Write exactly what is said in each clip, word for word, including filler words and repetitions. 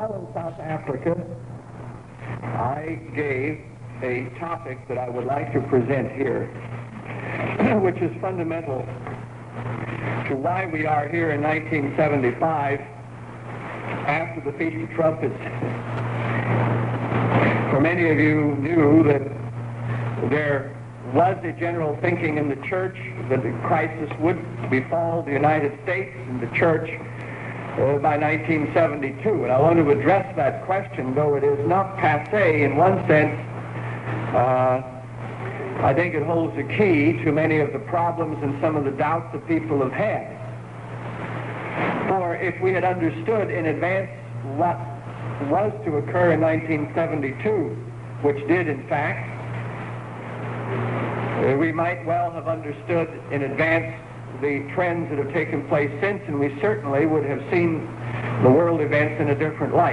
While in South Africa, I gave a topic that I would like to present here, which is fundamental to why we are here in nineteen seventy-five after the Feast of Trumpets. For many of you knew that there was a general thinking in the church that the crisis would befall the United States and the church uh, by nineteen seventy-two. And I want to address that question, though it is not passé in one sense. Uh, I think it holds the key to many of the problems and some of the doubts that people have had. For if we had understood in advance what was to occur in nineteen seventy-two, which did in fact, uh, we might well have understood in advance the trends that have taken place since, and we certainly would have seen the world events in a different light.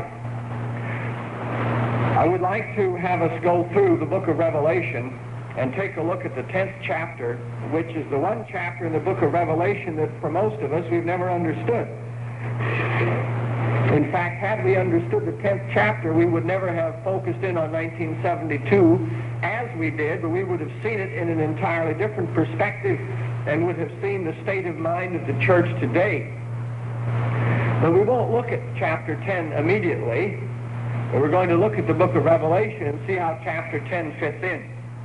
I would like to have us go through the book of Revelation and take a look at the tenth chapter, which is the one chapter in the book of Revelation that for most of us we've never understood. In fact, had we understood the tenth chapter, we would never have focused in on nineteen seventy-two as we did, but we would have seen it in an entirely different perspective and would have seen the state of mind of the church today. But we won't look at chapter ten immediately. But we're going to look at the book of Revelation and see how chapter ten fits in.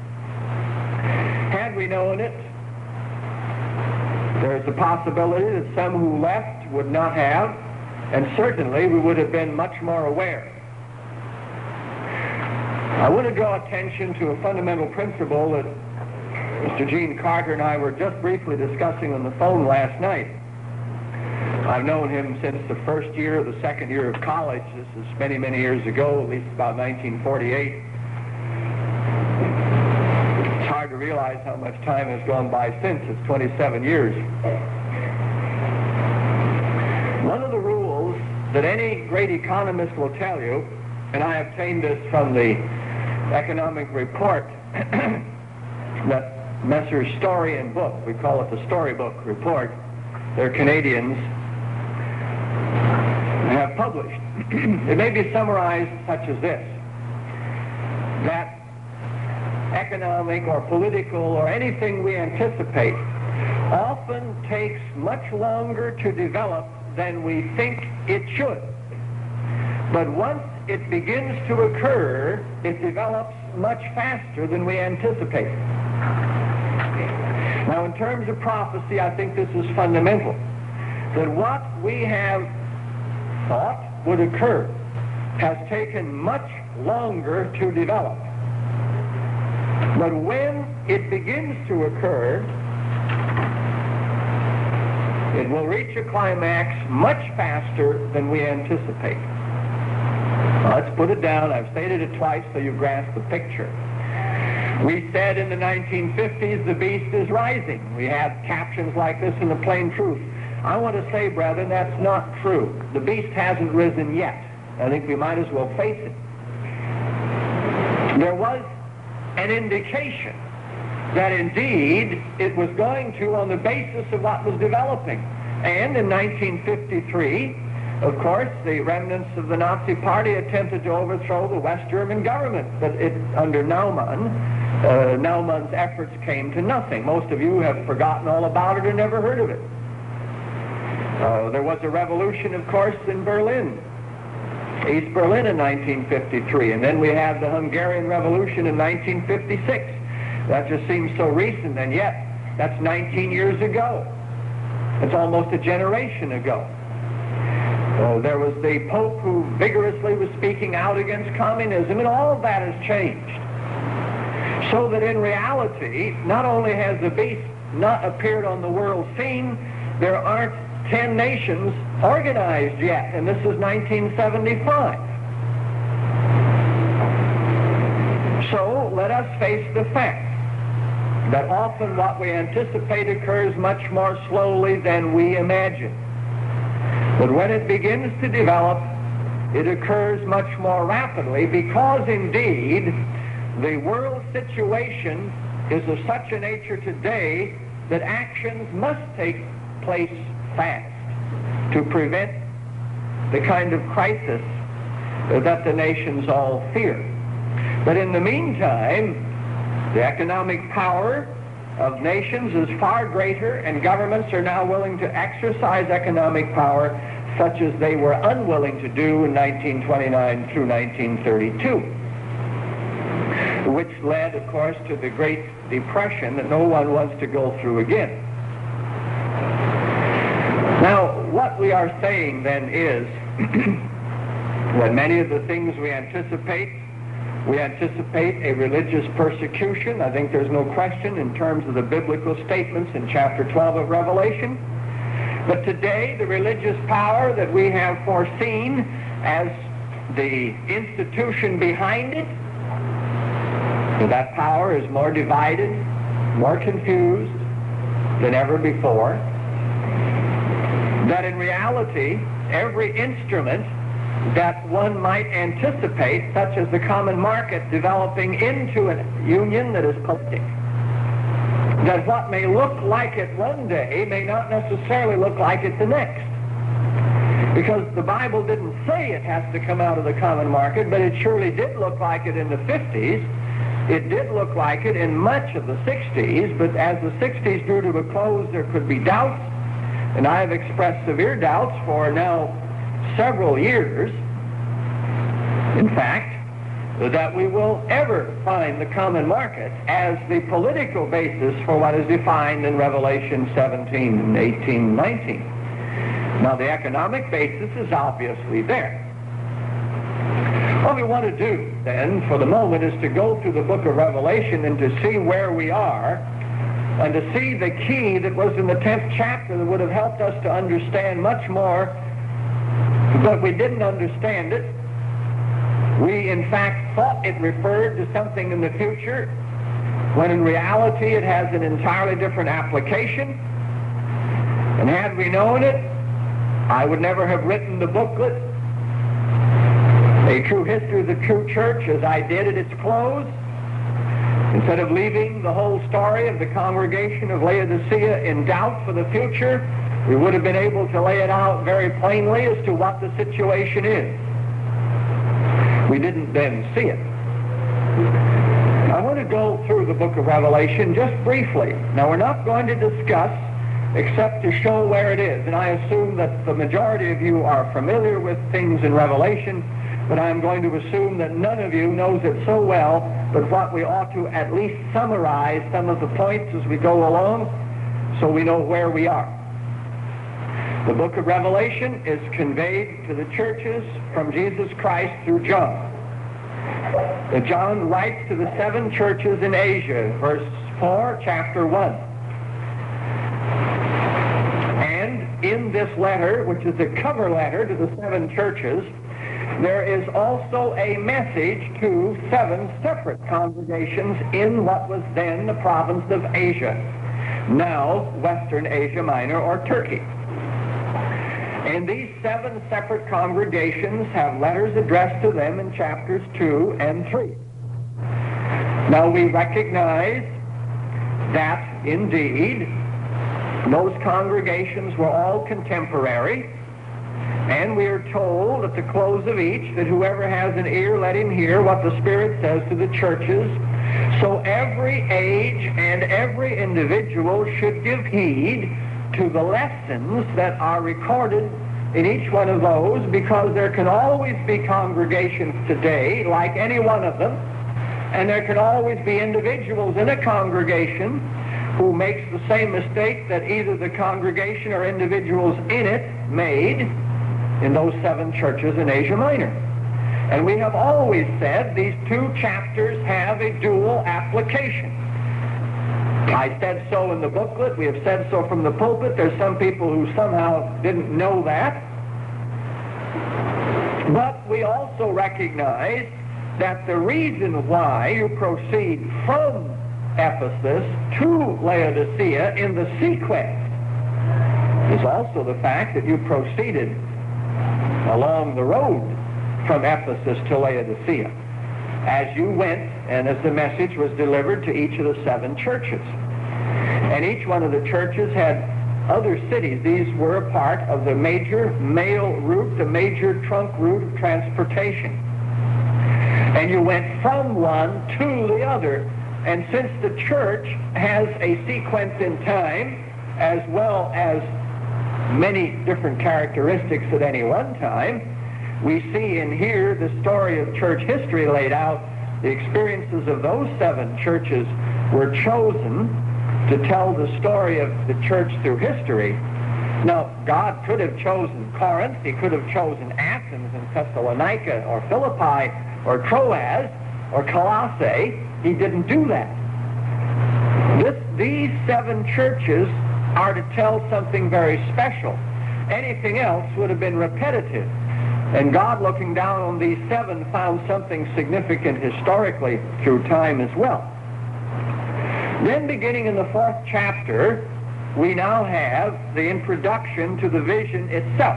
Had we known it, there's a possibility that some who left would not have, and certainly we would have been much more aware. I want to draw attention to a fundamental principle that Mister Gene Carter and I were just briefly discussing on the phone last night. I've known him since the first year of the second year of college. This is many, many years ago, at least about nineteen forty-eight. It's hard to realize how much time has gone by since. It's twenty-seven years. One of the rules that any great economist will tell you, and I obtained this from the economic report that Messrs. Story and Book, we call it the Storybook Report, they're Canadians, have published. It may be summarized such as this: that economic or political or anything we anticipate often takes much longer to develop than we think it should. But once it begins to occur, it develops much faster than we anticipate. Now, in terms of prophecy, I think this is fundamental, that what we have thought would occur has taken much longer to develop. But when it begins to occur, it will reach a climax much faster than we anticipate. Now, let's put it down. I've stated it twice so you grasp the picture. We said in the nineteen fifties, the beast is rising. We had captions like this in the Plain Truth. I want to say, brethren, that's not true. The beast hasn't risen yet. I think we might as well face it. There was an indication that indeed it was going to on the basis of what was developing. And in nineteen fifty-three, of course, the remnants of the Nazi Party attempted to overthrow the West German government. But it, under Naumann, uh, Naumann's efforts came to nothing. Most of you have forgotten all about it or never heard of it. Uh, there was a revolution, of course, in Berlin, East Berlin in nineteen fifty-three, and then we had the Hungarian Revolution in nineteen fifty-six. That just seems so recent, and yet that's nineteen years ago. It's almost a generation ago. Uh, there was the Pope who vigorously was speaking out against communism, and all of that has changed. So that in reality, not only has the beast not appeared on the world scene, there aren't ten nations organized yet, and this is nineteen seventy-five. So let us face the fact that often what we anticipate occurs much more slowly than we imagine. But when it begins to develop, it occurs much more rapidly, because indeed the world situation is of such a nature today that actions must take place fast to prevent the kind of crisis that the nations all fear. But in the meantime, the economic power of nations is far greater, and governments are now willing to exercise economic power such as they were unwilling to do in nineteen twenty-nine through nineteen thirty-two, which led, of course, to the Great Depression that no one wants to go through again. Now, what we are saying then is that many of the things we anticipate, we anticipate a religious persecution. I think there's no question in terms of the biblical statements in chapter twelve of Revelation. But today, the religious power that we have foreseen as the institution behind it, that power is more divided, more confused than ever before. That in reality, every instrument that one might anticipate, such as the common market developing into a union that is politic, that what may look like it one day may not necessarily look like it the next. Because the Bible didn't say it has to come out of the common market, but it surely did look like it in the fifties. It did look like it in much of the sixties, but as the sixties drew to a close, there could be doubts, and I have expressed severe doubts for now several years, in fact, that we will ever find the common market as the political basis for what is defined in Revelation seventeen and eighteen, nineteen. Now, the economic basis is obviously there. What we want to do, then, for the moment, is to go through the book of Revelation and to see where we are, and to see the key that was in the tenth chapter that would have helped us to understand much more, but we didn't understand it. We, in fact, thought it referred to something in the future, when in reality it has an entirely different application. And had we known it, I would never have written the booklet, A True History of the True Church, as I did at its close. Instead of leaving the whole story of the congregation of Laodicea in doubt for the future, we would have been able to lay it out very plainly as to what the situation is. We didn't then see it. I want to go through the book of Revelation just briefly. Now, we're not going to discuss except to show where it is, and I assume that the majority of you are familiar with things in Revelation, but I'm going to assume that none of you knows it so well, but what we ought to at least summarize some of the points as we go along so we know where we are. The book of Revelation is conveyed to the churches from Jesus Christ through John. And John writes to the seven churches in Asia, verse four, chapter one. And in this letter, which is a cover letter to the seven churches, there is also a message to seven separate congregations in what was then the province of Asia, now Western Asia Minor or Turkey. And these seven separate congregations have letters addressed to them in chapters two and three. Now, we recognize that, indeed, those congregations were all contemporary, and we are told at the close of each that whoever has an ear, let him hear what the Spirit says to the churches. So every age and every individual should give heed to the lessons that are recorded in each one of those, because there can always be congregations today, like any one of them, and there can always be individuals in a congregation who makes the same mistake that either the congregation or individuals in it made in those seven churches in Asia Minor. And we have always said these two chapters have a dual application. I said so in the booklet. We have said so from the pulpit. There's some people who somehow didn't know that. But we also recognize that the reason why you proceed from Ephesus to Laodicea in the sequence is also the fact that you proceeded along the road from Ephesus to Laodicea as you went and as the message was delivered to each of the seven churches. And each one of the churches had other cities. These were a part of the major mail route, the major trunk route of transportation. And you went from one to the other. And since the church has a sequence in time, as well as many different characteristics at any one time, we see and hear the story of church history laid out. The experiences of those seven churches were chosen to tell the story of the church through history. Now, God could have chosen Corinth, he could have chosen Athens and Thessalonica or Philippi or Troas or Colossae. He didn't do that. This, these seven churches are to tell something very special. Anything else would have been repetitive. And God, looking down on these seven, found something significant historically through time as well. Then, beginning in the fourth chapter, we now have the introduction to the vision itself.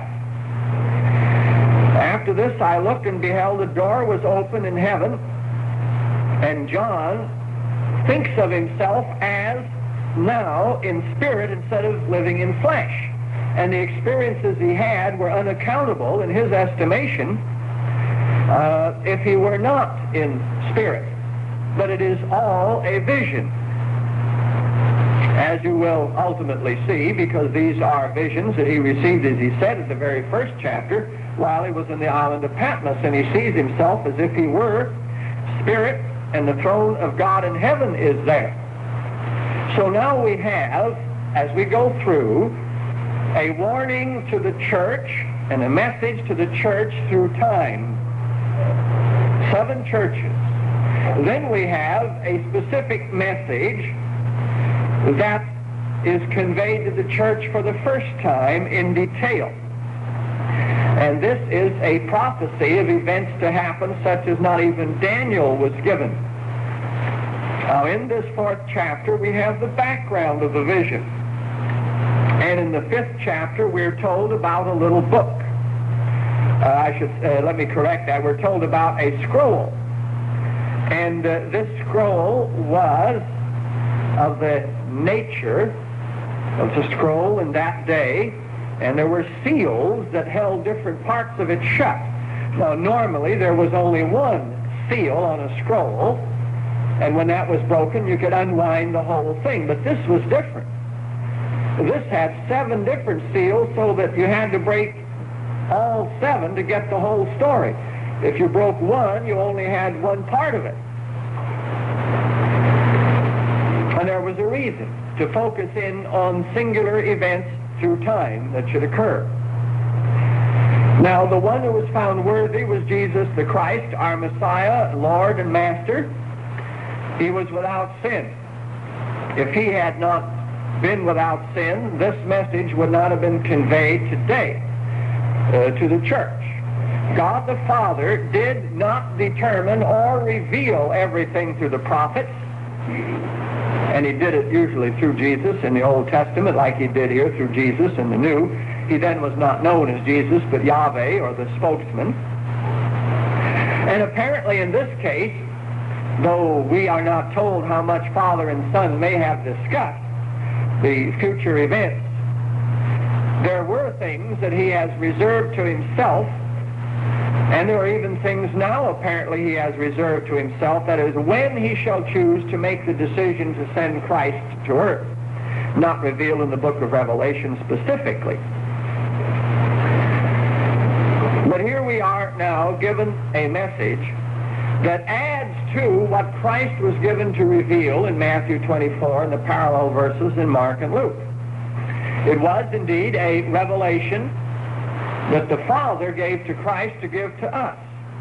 After this, I looked and beheld a door was open in heaven, and John thinks of himself as now in spirit instead of living in flesh. And the experiences he had were unaccountable in his estimation uh, if he were not in spirit. But it is all a vision, as you will ultimately see, because these are visions that he received, as he said at the very first chapter, while he was in the island of Patmos, and he sees himself as if he were spirit, and the throne of God in heaven is there. So now we have, as we go through, a warning to the church and a message to the church through time. Seven churches. Then we have a specific message that is conveyed to the church for the first time in detail. And this is a prophecy of events to happen such as not even Daniel was given. Now, in this fourth chapter, we have the background of the vision. And in the fifth chapter, we're told about a little book. Uh, I should, uh, let me correct that. We're told about a scroll. And uh, this scroll was of the nature of the scroll in that day, and there were seals that held different parts of it shut. Now, normally, there was only one seal on a scroll, and when that was broken, you could unwind the whole thing. But this was different. This had seven different seals, so that you had to break all seven to get the whole story. If you broke one, you only had one part of it. And there was a reason, to focus in on singular events through time that should occur. Now, the one who was found worthy was Jesus the Christ, our Messiah, Lord and Master. He was without sin. If he had not been without sin, this message would not have been conveyed today uh, to the church. God the Father did not determine or reveal everything through the prophets, and he did it usually through Jesus in the Old Testament, like he did here through Jesus in the New. He then was not known as Jesus, but Yahweh, or the spokesman. And apparently in this case, though we are not told how much Father and Son may have discussed the future events, there were things that he has reserved to himself, and there are even things now apparently he has reserved to himself, that is, when he shall choose to make the decision to send Christ to earth, not revealed in the book of Revelation specifically. But here we are now given a message that adds to what Christ was given to reveal in Matthew twenty-four and the parallel verses in Mark and Luke. It was indeed a revelation that the Father gave to Christ to give to us.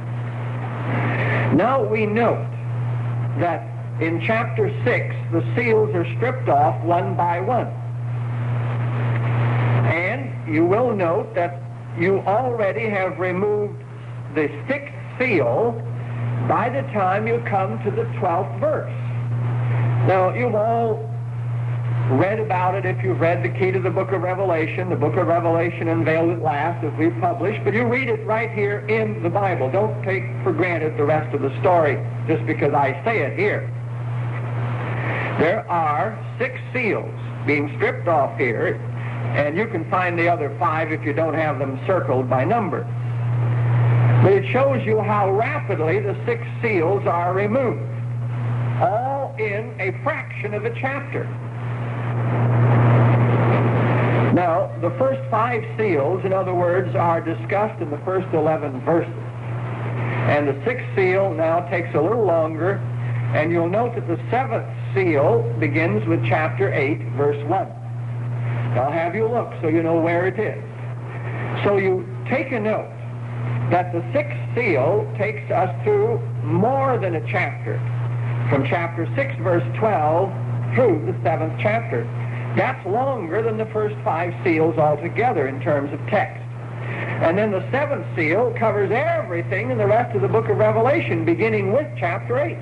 Now we note that in chapter six, the seals are stripped off one by one. And you will note that you already have removed the sixth seal by the time you come to the twelfth verse. Now, you've all read about it if you've read the key to the book of Revelation. The book of Revelation unveiled at last, as we've published, but you read it right here in the Bible. Don't take for granted the rest of the story just because I say it here. There are six seals being stripped off here, And you can find the other five if you don't have them circled by number. But it shows you how rapidly the six seals are removed, all in a fraction of a chapter. Now, the first five seals, in other words, are discussed in the first eleven verses. And the sixth seal now takes a little longer, and you'll note that the seventh seal begins with chapter eight, verse one. I'll have you look so you know where it is. So you take a note that the sixth seal takes us through more than a chapter, from chapter six, verse twelve, through the seventh chapter. That's longer than the first five seals altogether in terms of text. And then the seventh seal covers everything in the rest of the book of Revelation, beginning with chapter eight.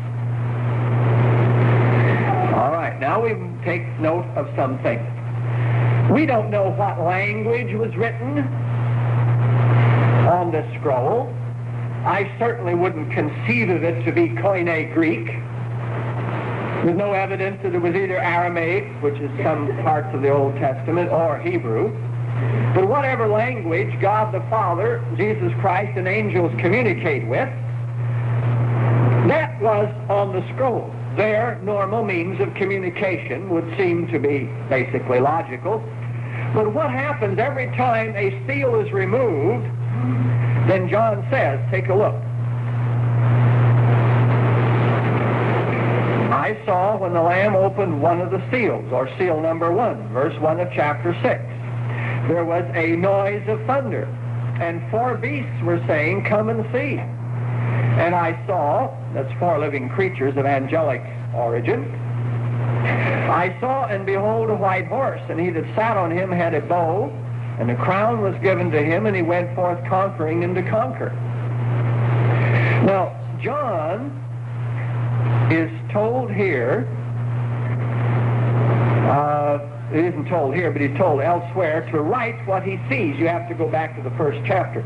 All right, now we take note of some things. We don't know what language was written on this scroll. I certainly wouldn't conceive of it to be Koine Greek. There's no evidence that it was either Aramaic, which is some parts of the Old Testament, or Hebrew. But whatever language God the Father, Jesus Christ, and angels communicate with, that was on the scroll. Their normal means of communication would seem to be basically logical. But what happens every time a seal is removed, then John says, take a look. I saw when the Lamb opened one of the seals, or seal number one, verse one of chapter six. There was a noise of thunder, and four beasts were saying, come and see. And I saw, that's four living creatures of angelic origin, I saw, and behold, a white horse, and he that sat on him had a bow, and a crown was given to him, and he went forth conquering and to conquer. Now, John is told here, uh, it isn't told here, but he's told elsewhere to write what he sees. You have to go back to the first chapter.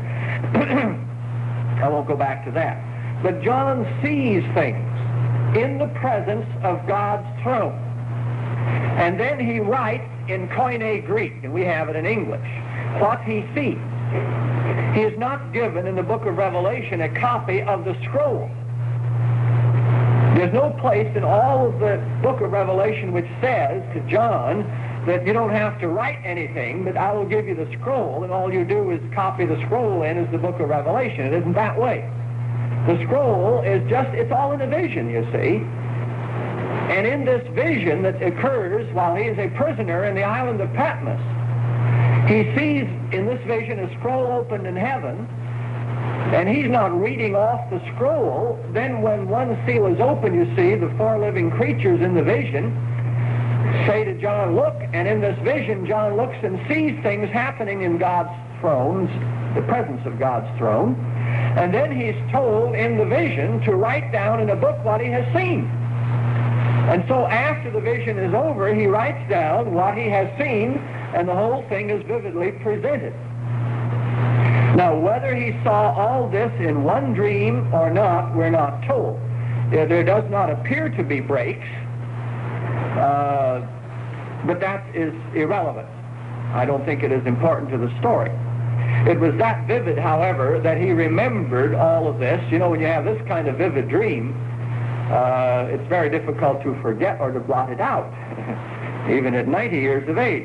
I won't go back to that. But John sees things in the presence of God's throne. And then he writes in Koine Greek, and we have it in English, what he sees. He is not given in the book of Revelation a copy of the scroll. There's no place in all of the book of Revelation which says to John that you don't have to write anything, but I will give you the scroll, and all you do is copy the scroll in as the book of Revelation. It isn't that way. The scroll is just, it's all in a vision, you see. And in this vision that occurs while he is a prisoner in the island of Patmos, he sees in this vision a scroll opened in heaven, and he's not reading off the scroll. Then when one seal is open, you see, the four living creatures in the vision say to John, look, and in this vision, John looks and sees things happening in God's thrones, the presence of God's throne, and then he's told in the vision to write down in a book what he has seen. And so after the vision is over, he writes down what he has seen, and the whole thing is vividly presented. Now, whether he saw all this in one dream or not, we're not told. There, there does not appear to be breaks, uh, but that is irrelevant. I don't think it is important to the story. It was that vivid, however, that he remembered all of this. You know, when you have this kind of vivid dream, uh, it's very difficult to forget or to blot it out, even at ninety years of age.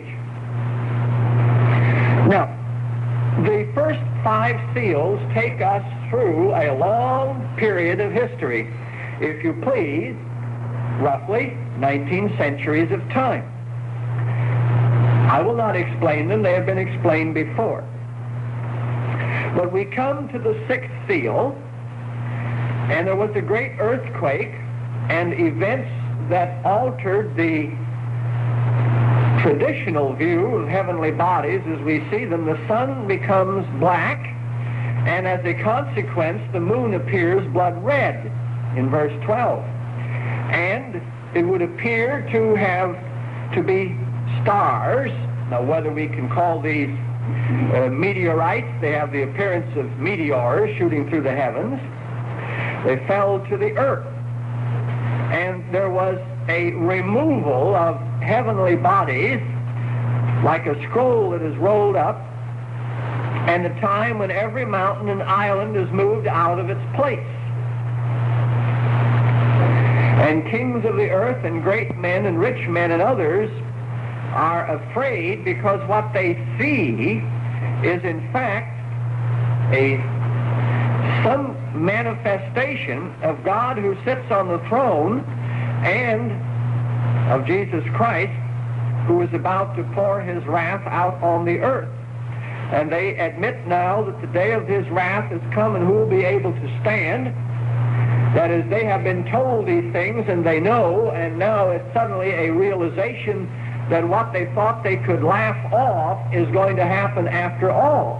Now, the first five seals take us through a long period of history, if you please, roughly nineteen centuries of time. I will not explain them. They have been explained before. But we come to the sixth seal, and there was a great earthquake and events that altered the traditional view of heavenly bodies as we see them. The sun becomes black, and as a consequence, the moon appears blood red in verse twelve. And it would appear to have to be stars. Now, whether we can call these uh, meteorites, they have the appearance of meteors shooting through the heavens. They fell to the earth, and there was a removal of heavenly bodies like a scroll that is rolled up, and the time when every mountain and island is moved out of its place. And kings of the earth and great men and rich men and others are afraid because what they see is in fact a some manifestation of God who sits on the throne and of Jesus Christ who is about to pour his wrath out on the earth. And they admit now that the day of his wrath has come, and who will be able to stand? That is, they have been told these things and they know, and now it's suddenly a realization that what they thought they could laugh off is going to happen after all.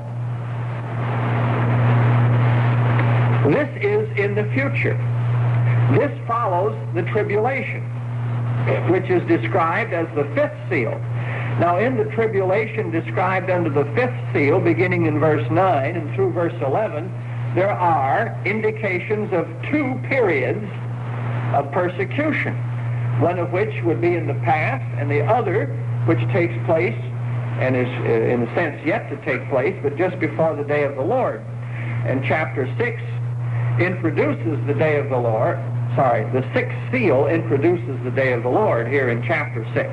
This is in the future. This follows the tribulation, which is described as the fifth seal. Now, in the tribulation described under the fifth seal, beginning in verse nine and through verse eleven, there are indications of two periods of persecution, one of which would be in the past, and the other which takes place, and is uh, in a sense yet to take place, but just before the day of the Lord. And chapter six introduces the day of the Lord. Sorry, the sixth seal introduces the day of the Lord here in chapter six.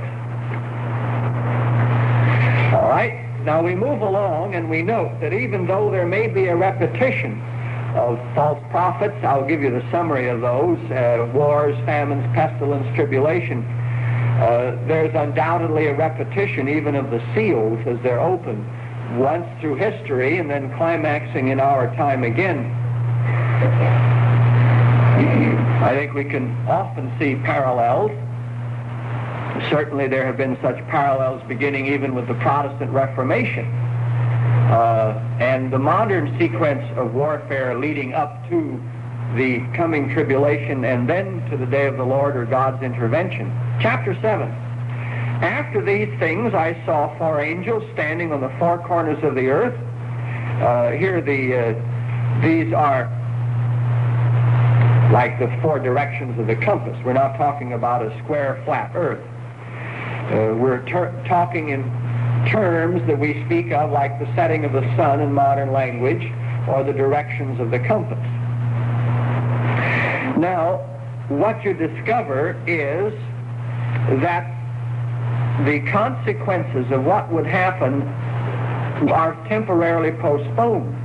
All right, now we move along and we note that even though there may be a repetition of false prophets, I'll give you the summary of those, uh, wars, famines, pestilence, tribulation, uh, there's undoubtedly a repetition even of the seals as they're opened, once through history and then climaxing in our time again. I think we can often see parallels. Certainly there have been such parallels beginning even with the Protestant Reformation. Uh, and the modern sequence of warfare leading up to the coming tribulation and then to the day of the Lord or God's intervention. Chapter seven. After these things I saw four angels standing on the four corners of the earth. Uh, here the uh, these are like the four directions of the compass. We're not talking about a square, flat earth. Uh, we're ter- talking in terms that we speak of like the setting of the sun in modern language or the directions of the compass. Now, what you discover is that the consequences of what would happen are temporarily postponed.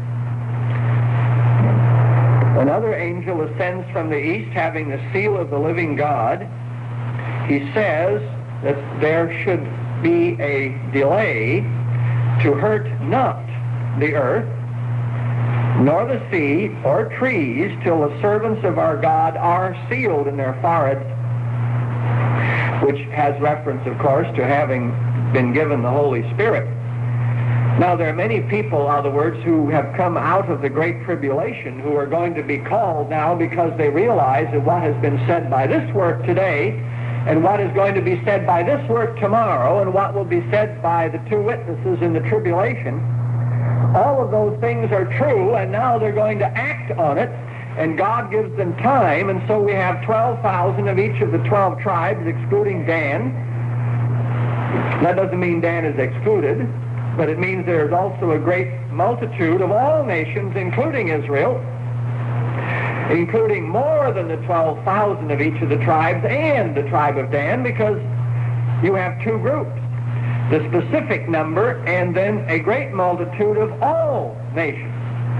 Another angel ascends from the east having the seal of the living God. He says that there should be a delay to hurt not the earth, nor the sea, or trees, till the servants of our God are sealed in their foreheads, which has reference, of course, to having been given the Holy Spirit. Now, there are many people, in other words, who have come out of the Great Tribulation who are going to be called now because they realize that what has been said by this work today and what is going to be said by this work tomorrow and what will be said by the two witnesses in the tribulation, all of those things are true, and now they're going to act on it, and God gives them time, and so we have twelve thousand of each of the twelve tribes, excluding Dan. That doesn't mean Dan is excluded, but it means there is also a great multitude of all nations, including Israel, including more than the twelve thousand of each of the tribes and the tribe of Dan, because you have two groups, the specific number and then a great multitude of all nations.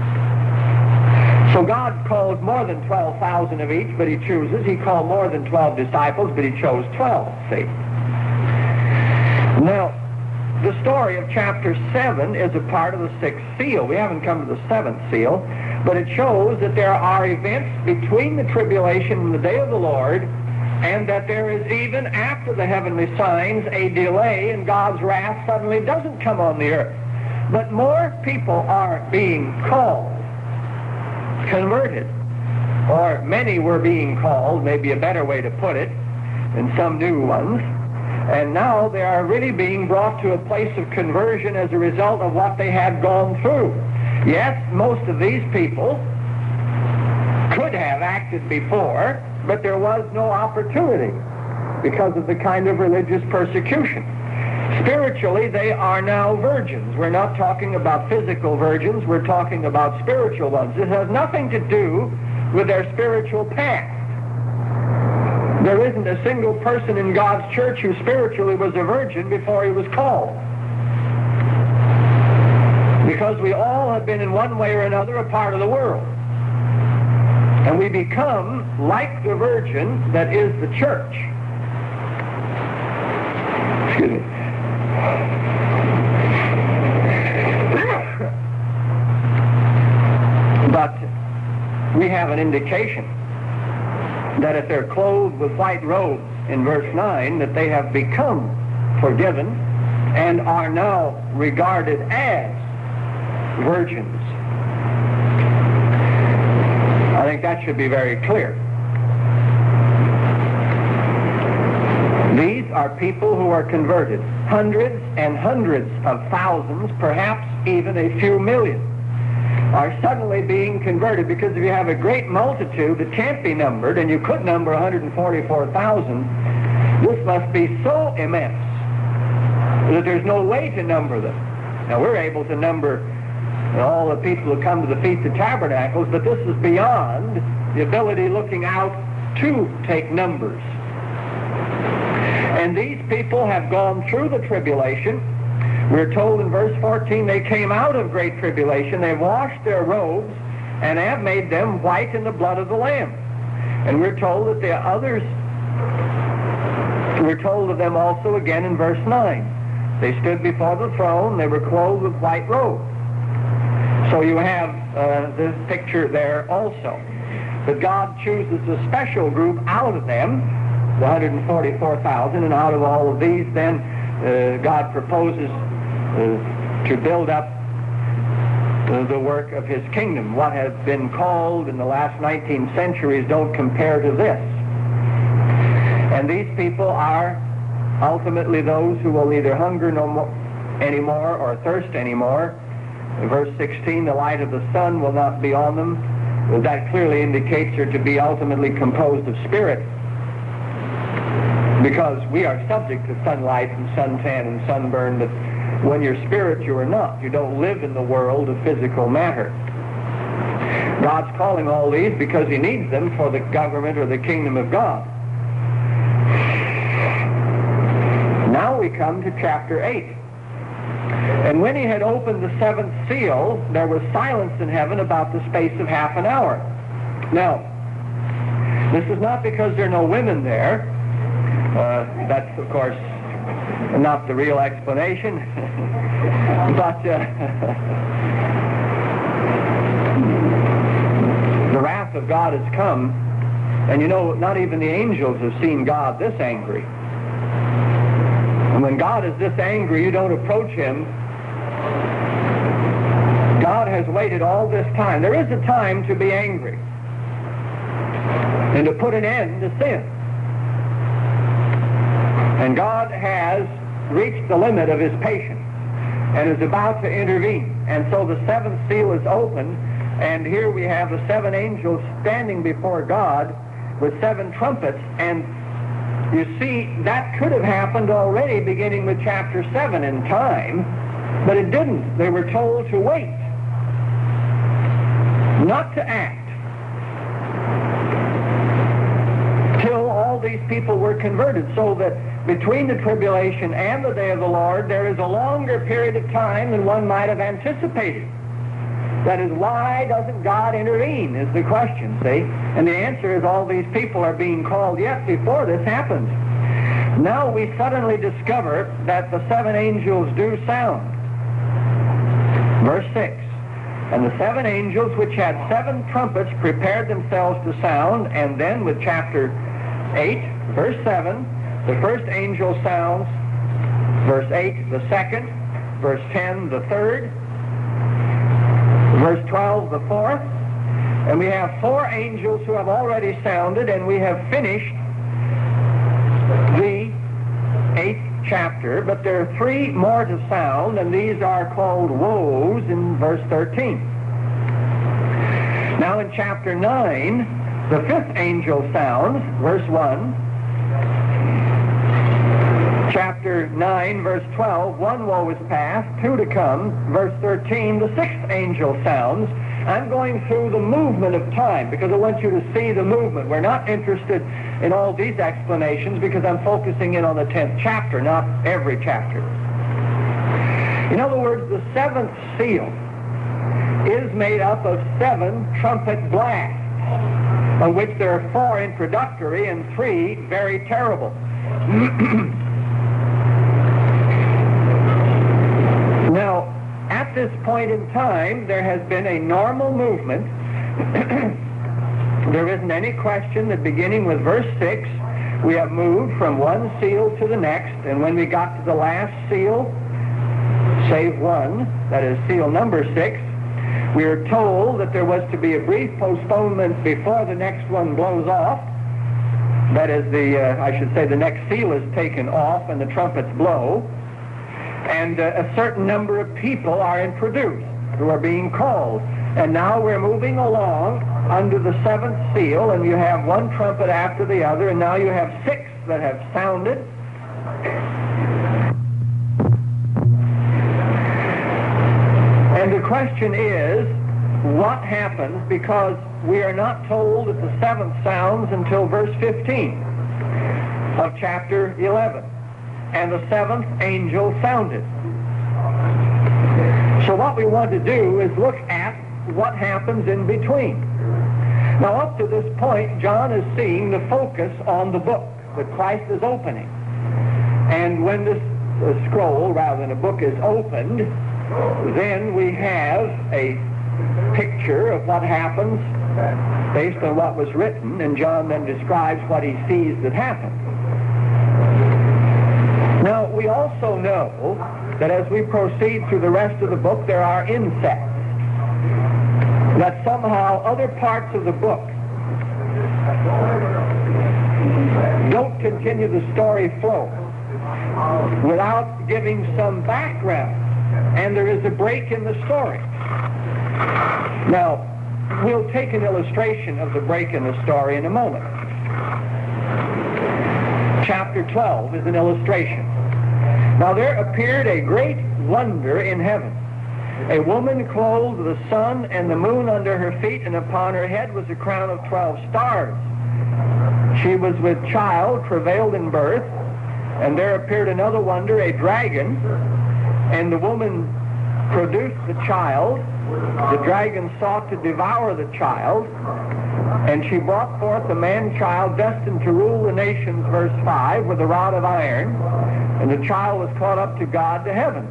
So God called more than twelve thousand of each, but he chooses. He called more than twelve disciples, but he chose twelve, see. Now, the story of chapter seven is a part of the sixth seal. We haven't come to the seventh seal, but it shows that there are events between the tribulation and the day of the Lord, and that there is, even after the heavenly signs, a delay, and God's wrath suddenly doesn't come on the earth. But more people are being called, converted, or many were being called, maybe a better way to put it, and some new ones. And now they are really being brought to a place of conversion as a result of what they had gone through. Yes, most of these people could have acted before, but there was no opportunity because of the kind of religious persecution. Spiritually, they are now virgins. We're not talking about physical virgins. We're talking about spiritual ones. This has nothing to do with their spiritual past. There isn't a single person in God's church who spiritually was a virgin before he was called. Because we all have been in one way or another a part of the world. And we become like the virgin that is the church. Excuse me. But we have an indication that if they're clothed with white robes in verse nine, that they have become forgiven and are now regarded as virgins. I think that should be very clear. These are people who are converted. Hundreds and hundreds of thousands, perhaps even a few million, are suddenly being converted, because if you have a great multitude that can't be numbered, and you could number one hundred forty-four thousand, this must be so immense that there's no way to number them. Now, we're able to number all the people who come to the Feast of Tabernacles, but this is beyond the ability looking out to take numbers. And these people have gone through the tribulation. We're told in verse fourteen, they came out of great tribulation, they washed their robes, and have made them white in the blood of the Lamb. And we're told that the others, we're told of them also again in verse nine. They stood before the throne, they were clothed with white robes. So you have uh, this picture there also. But God chooses a special group out of them, the one hundred forty-four thousand, and out of all of these, then uh, God proposes uh, to build up uh, the work of his kingdom. What has been called in the last nineteen centuries don't compare to this. And these people are ultimately those who will neither hunger no more anymore or thirst anymore. Verse sixteen, the light of the sun will not be on them. That clearly indicates they're to be ultimately composed of spirit, because we are subject to sunlight and suntan and sunburn, but when you're spirit, you are not. You don't live in the world of physical matter. God's calling all these because he needs them for the government or the kingdom of God. Now we come to chapter eight. And when he had opened the seventh seal, there was silence in heaven about the space of half an hour. Now, this is not because there are no women there. Uh, that's, of course, not the real explanation. But uh, the wrath of God has come. And you know, not even the angels have seen God this angry. And when God is this angry, you don't approach him. God has waited all this time. There is a time to be angry and to put an end to sin. And God has reached the limit of his patience and is about to intervene. And so the seventh seal is opened, and here we have the seven angels standing before God with seven trumpets. And you see, that could have happened already beginning with chapter seven in time, but it didn't. They were told to wait, not to act, till all these people were converted, so that between the tribulation and the day of the Lord, there is a longer period of time than one might have anticipated. That is, why doesn't God intervene, is the question, see? And the answer is all these people are being called yet before this happens. Now we suddenly discover that the seven angels do sound. Verse six, and the seven angels which had seven trumpets prepared themselves to sound. And then with chapter eight, verse seven, the first angel sounds, verse eight, the second, verse ten, the third, verse twelve, the fourth, and we have four angels who have already sounded, and we have finished the eighth chapter, but there are three more to sound, and these are called woes in verse thirteen. Now in chapter nine, the fifth angel sounds, verse one, chapter nine, verse twelve, one woe is past, two to come. Verse thirteen, the sixth angel sounds. I'm going through the movement of time because I want you to see the movement. We're not interested in all these explanations because I'm focusing in on the tenth chapter, not every chapter. In other words, the seventh seal is made up of seven trumpet blasts, of which there are four introductory and three very terrible. Now, at this point in time, there has been a normal movement. There isn't any question that beginning with verse six, we have moved from one seal to the next, and when we got to the last seal, save one, that is seal number six, we are told that there was to be a brief postponement before the next one blows off. That is, the uh, I should say the next seal is taken off and the trumpets blow. And uh, a certain number of people are introduced who are being called. And now we're moving along under the seventh seal, and you have one trumpet after the other, and now you have six that have sounded. And the question is, what happens? Because we are not told that the seventh sounds until verse fifteen of chapter eleven. And the seventh angel sounded. So what we want to do is look at what happens in between. Now, up to this point, John is seeing the focus on the book that Christ is opening. And when this uh, scroll, rather than a book, is opened, then we have a picture of what happens based on what was written, and John then describes what he sees that happened. Now, we also know that as we proceed through the rest of the book, there are insects. That somehow other parts of the book don't continue the story flow without giving some background, and there is a break in the story. Now, we'll take an illustration of the break in the story in a moment. Chapter twelve is an illustration. Now there appeared a great wonder in heaven. A woman clothed with the sun and the moon under her feet, and upon her head was a crown of twelve stars. She was with child, travailed in birth, and there appeared another wonder, a dragon, and the woman produced the child. The dragon sought to devour the child, and she brought forth a man-child destined to rule the nations, verse five, with a rod of iron, and the child was caught up to God to heaven.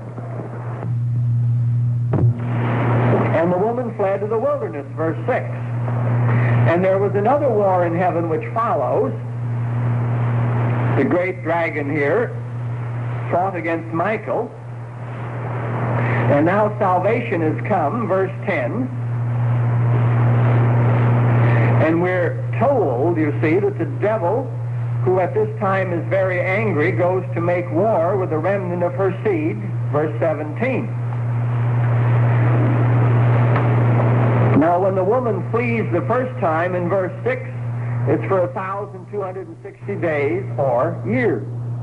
And the woman fled to the wilderness, verse six. And there was another war in heaven which follows. The great dragon here fought against Michael. And now salvation has come, verse ten. And we're told, you see, that the devil, who at this time is very angry, goes to make war with the remnant of her seed, verse seventeen. Now, when the woman flees the first time in verse six, it's for one thousand two hundred sixty days or years.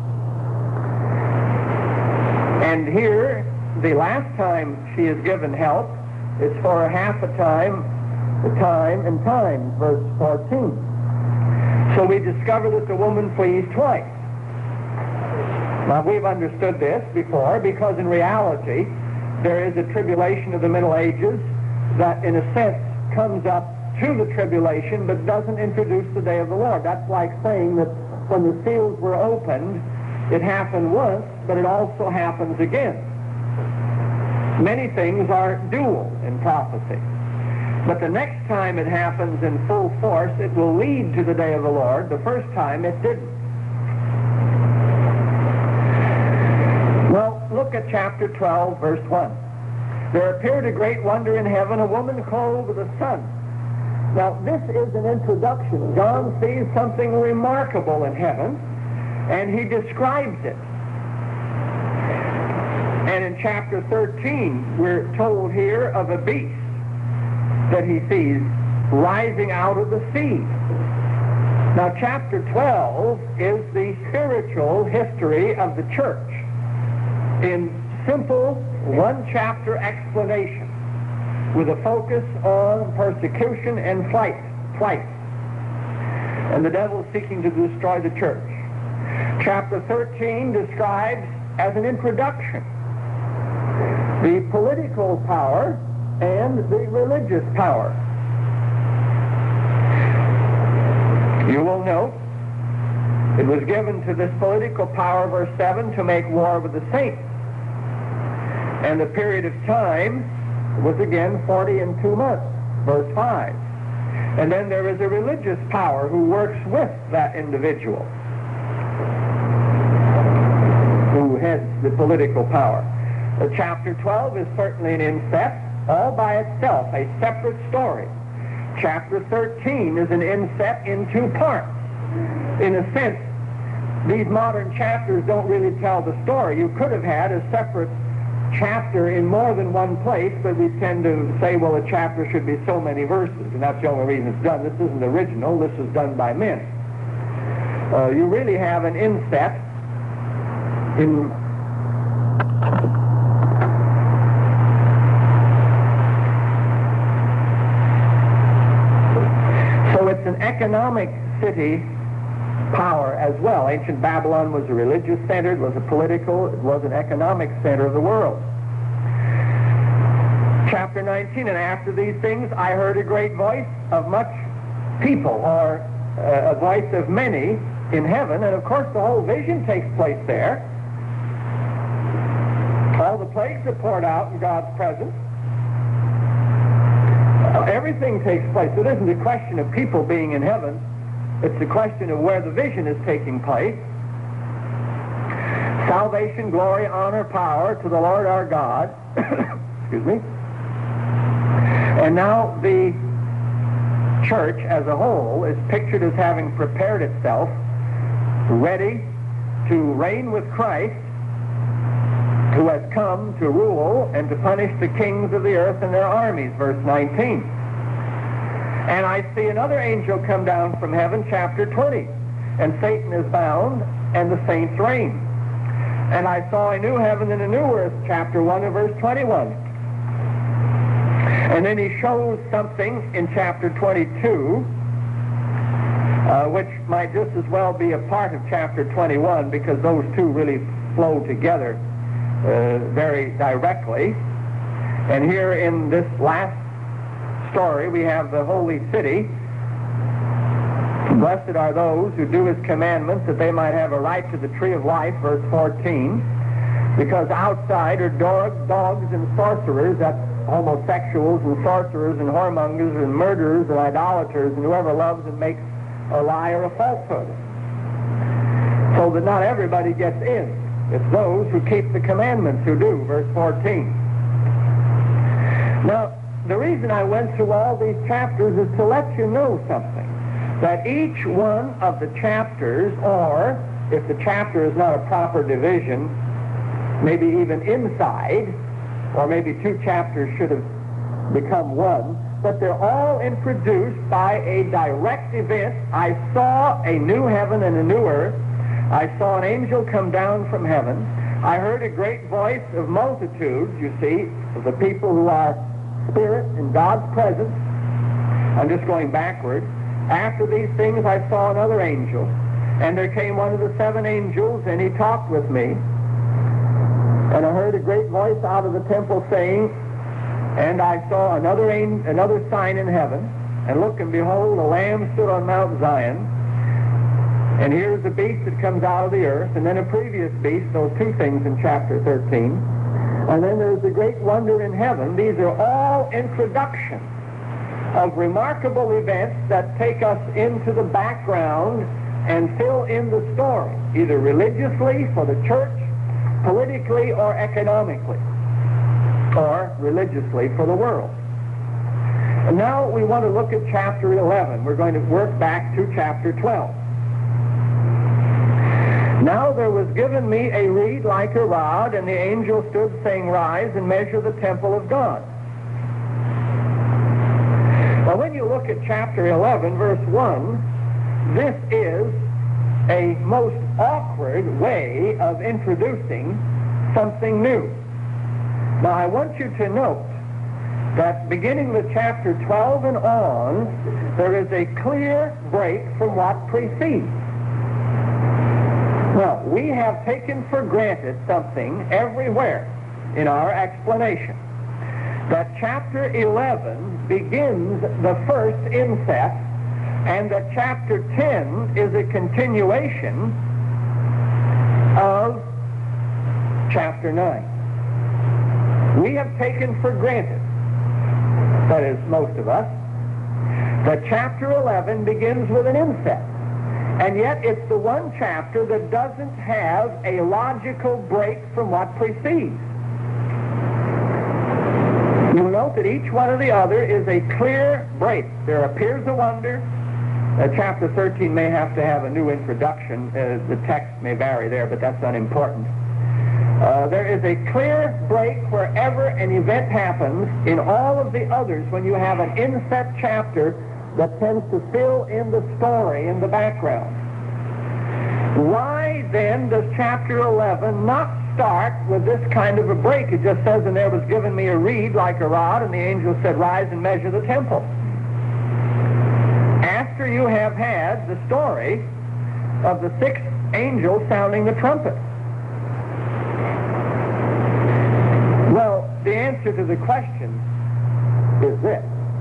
And here, the last time she is given help, it's for a half a time, the time and time, verse fourteen. So we discover that the woman flees twice. Now, we've understood this before because in reality, there is a tribulation of the Middle Ages that, in a sense, comes up to the tribulation but doesn't introduce the day of the Lord. That's like saying that when the seals were opened, it happened once, but it also happens again. Many things are dual in prophecy. But the next time it happens in full force, it will lead to the day of the Lord. The first time it didn't. Well, look at chapter twelve, verse one. There appeared a great wonder in heaven, a woman clothed with the sun. Now, this is an introduction. John sees something remarkable in heaven, and he describes it. And in chapter thirteen, we're told here of a beast that he sees rising out of the sea. Now, chapter twelve is the spiritual history of the church in simple one-chapter explanation with a focus on persecution and flight, flight, and the devil seeking to destroy the church. Chapter thirteen describes, as an introduction, the political power and the religious power. You will note it was given to this political power, verse seven, to make war with the saints. And the period of time was again forty and two months, verse five. And then there is a religious power who works with that individual who heads the political power. Uh, chapter twelve is certainly an inset, all by itself, a separate story. Chapter thirteen is an inset in two parts. In a sense, these modern chapters don't really tell the story. You could have had a separate chapter in more than one place, but we tend to say, well, a chapter should be so many verses, and that's the only reason it's done. This isn't original. This is done by men. Uh, you really have an inset in an economic city power as well. Ancient Babylon was a religious center, it was a political, it was an economic center of the world. Chapter nineteen, and after these things I heard a great voice of much people, or uh, a voice of many in heaven, and of course the whole vision takes place there. All the plagues are poured out in God's presence. Everything takes place. It isn't a question of people being in heaven. It's a question of where the vision is taking place. Salvation, glory, honor, power to the Lord our God. Excuse me. And now the church as a whole is pictured as having prepared itself ready to reign with Christ, who has come to rule and to punish the kings of the earth and their armies, verse nineteen. And I see another angel come down from heaven, chapter twenty, and Satan is bound, and the saints reign. And I saw a new heaven and a new earth, chapter one and verse twenty-one. And then he shows something in chapter twenty-two, uh, which might just as well be a part of chapter twenty-one, because those two really flow together Uh, very directly. And here in this last story we have the holy city. Blessed are those who do his commandments, that they might have a right to the tree of life, verse fourteen. Because outside are dogs, dogs and sorcerers, that's homosexuals and sorcerers and whoremongers and murderers and idolaters and whoever loves and makes a lie or a falsehood. So that not everybody gets in. It's those who keep the commandments who do, verse fourteen. Now, the reason I went through all these chapters is to let you know something. That each one of the chapters, or if the chapter is not a proper division, maybe even inside, or maybe two chapters should have become one, but they're all introduced by a direct event. I saw a new heaven and a new earth. I saw an angel come down from heaven. I heard a great voice of multitudes, you see, of the people who are spirit in God's presence. I'm just going backward. After these things I saw another angel, and there came one of the seven angels, and he talked with me. And I heard a great voice out of the temple saying, and I saw another angel, another sign in heaven, and look, and behold, a lamb stood on Mount Zion. And here's the beast that comes out of the earth, and then a previous beast, those two things in chapter thirteen. And then there's the great wonder in heaven. These are all introductions of remarkable events that take us into the background and fill in the story, either religiously for the church, politically or economically, or religiously for the world. And now we want to look at chapter eleven. We're going to work back to chapter twelve. Now there was given me a reed like a rod, and the angel stood saying, Rise and measure the temple of God. Well, when you look at chapter eleven, verse one, this is a most awkward way of introducing something new. Now, I want you to note that beginning with chapter twelve and on, there is a clear break from what precedes. Well, we have taken for granted something everywhere in our explanation, that chapter eleven begins the first inset, and that chapter ten is a continuation of chapter nine. We have taken for granted, that is, most of us, that chapter eleven begins with an inset. And yet it's the one chapter that doesn't have a logical break from what precedes. You'll note that each one or the other is a clear break. There appears a wonder. Uh, chapter thirteen may have to have a new introduction. Uh, the text may vary there, but that's unimportant. Uh, there is a clear break wherever an event happens. In all of the others, when you have an inset chapter that tends to fill in the story in the background. Why then does chapter eleven not start with this kind of a break? It just says, and there was given me a reed like a rod, and the angel said, rise and measure the temple. After you have had the story of the sixth angel sounding the trumpet. Well, the answer to the question is this.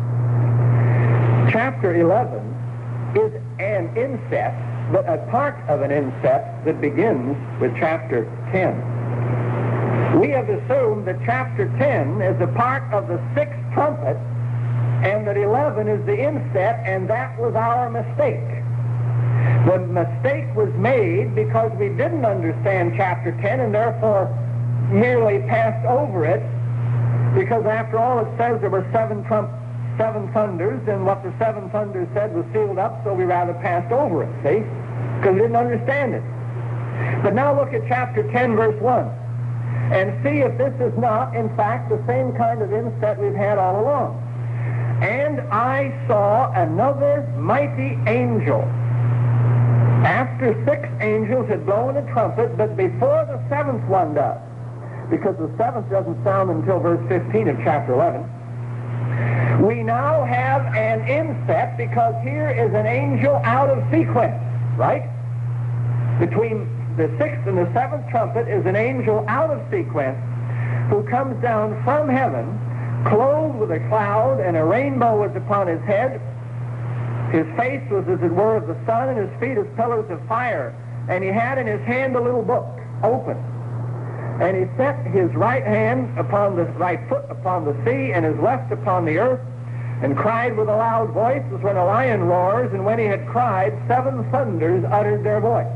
Chapter eleven is an inset, but a part of an inset that begins with chapter ten. We have assumed that chapter ten is a part of the sixth trumpet, and that eleven is the inset, and that was our mistake. The mistake was made because we didn't understand chapter ten, and therefore merely passed over it, because after all it says there were seven trump, seven thunders, and what the seven thunders said was sealed up, so we rather passed over it, see? Because we didn't understand it. But now look at chapter ten, verse one, and see if this is not, in fact, the same kind of inset we've had all along. And I saw another mighty angel, after six angels had blown a trumpet, but before the seventh one does, because the seventh doesn't sound until verse fifteen of chapter eleven. We now have an inset, because here is an angel out of sequence, right? Between the sixth and the seventh trumpet is an angel out of sequence who comes down from heaven, clothed with a cloud, and a rainbow was upon his head. His face was as it were of the sun, and his feet as pillars of fire. And he had in his hand a little book, open. And he set his right hand upon the right foot upon the sea, and his left upon the earth, and cried with a loud voice, as when a lion roars. And when he had cried, seven thunders uttered their voice.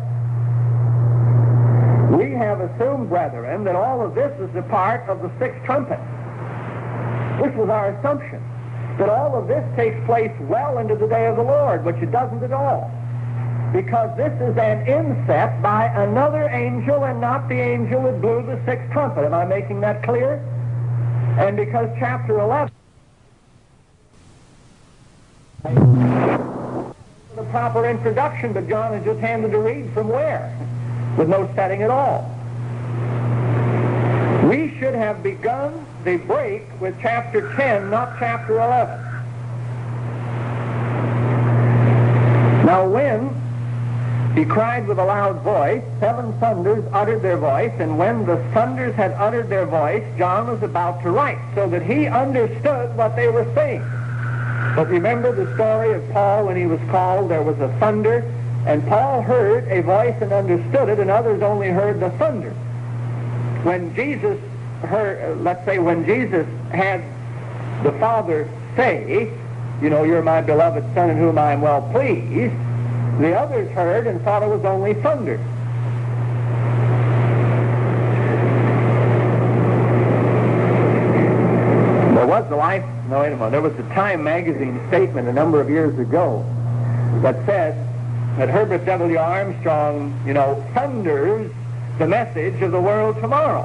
We have assumed, brethren, that all of this is a part of the sixth trumpet. This was our assumption, that all of this takes place well into the day of the Lord, which it doesn't at all. Because this is an inset by another angel and not the angel that blew the sixth trumpet. Am I making that clear? And because chapter eleven, the proper introduction, but John has just handed a reed from where? With no setting at all. We should have begun the break with chapter ten, not chapter eleven. Now when he cried with a loud voice, seven thunders uttered their voice, and when the thunders had uttered their voice, John was about to write, so that he understood what they were saying. But remember the story of Paul when he was called, there was a thunder, and Paul heard a voice and understood it, and others only heard the thunder. When Jesus heard, let's say when Jesus had the Father say, you know, you're my beloved Son in whom I am well pleased, the others heard and thought it was only thunder. There was the life, no, wait a minute, there was a Time magazine statement a number of years ago that said that Herbert W. Armstrong, you know, thunders the message of the world tomorrow.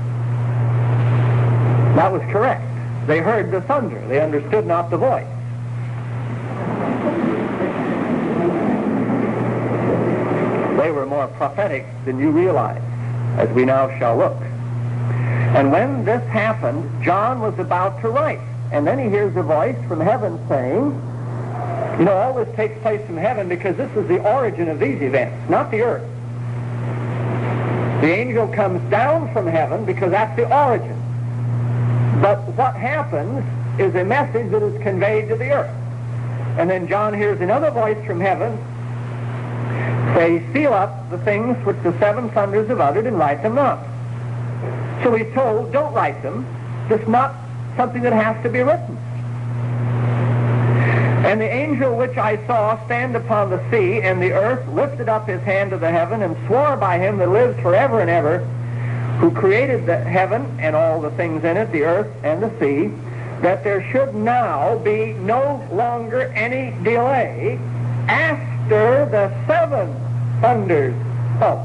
That was correct. They heard the thunder. They understood not the voice. They were more prophetic than you realize, as we now shall look. And when this happened, John was about to write. And then he hears a voice from heaven saying, you know, all this takes place from heaven because this is the origin of these events, not the earth. The angel comes down from heaven because that's the origin. But what happens is a message that is conveyed to the earth. And then John hears another voice from heaven say, seal up the things which the seven thunders have uttered and write them not. So he's told, don't write them. It's not something that has to be written. And the angel which I saw stand upon the sea and the earth lifted up his hand to the heaven and swore by him that lives forever and ever, who created the heaven and all the things in it, the earth and the sea, that there should now be no longer any delay after the seven thunders. Oh.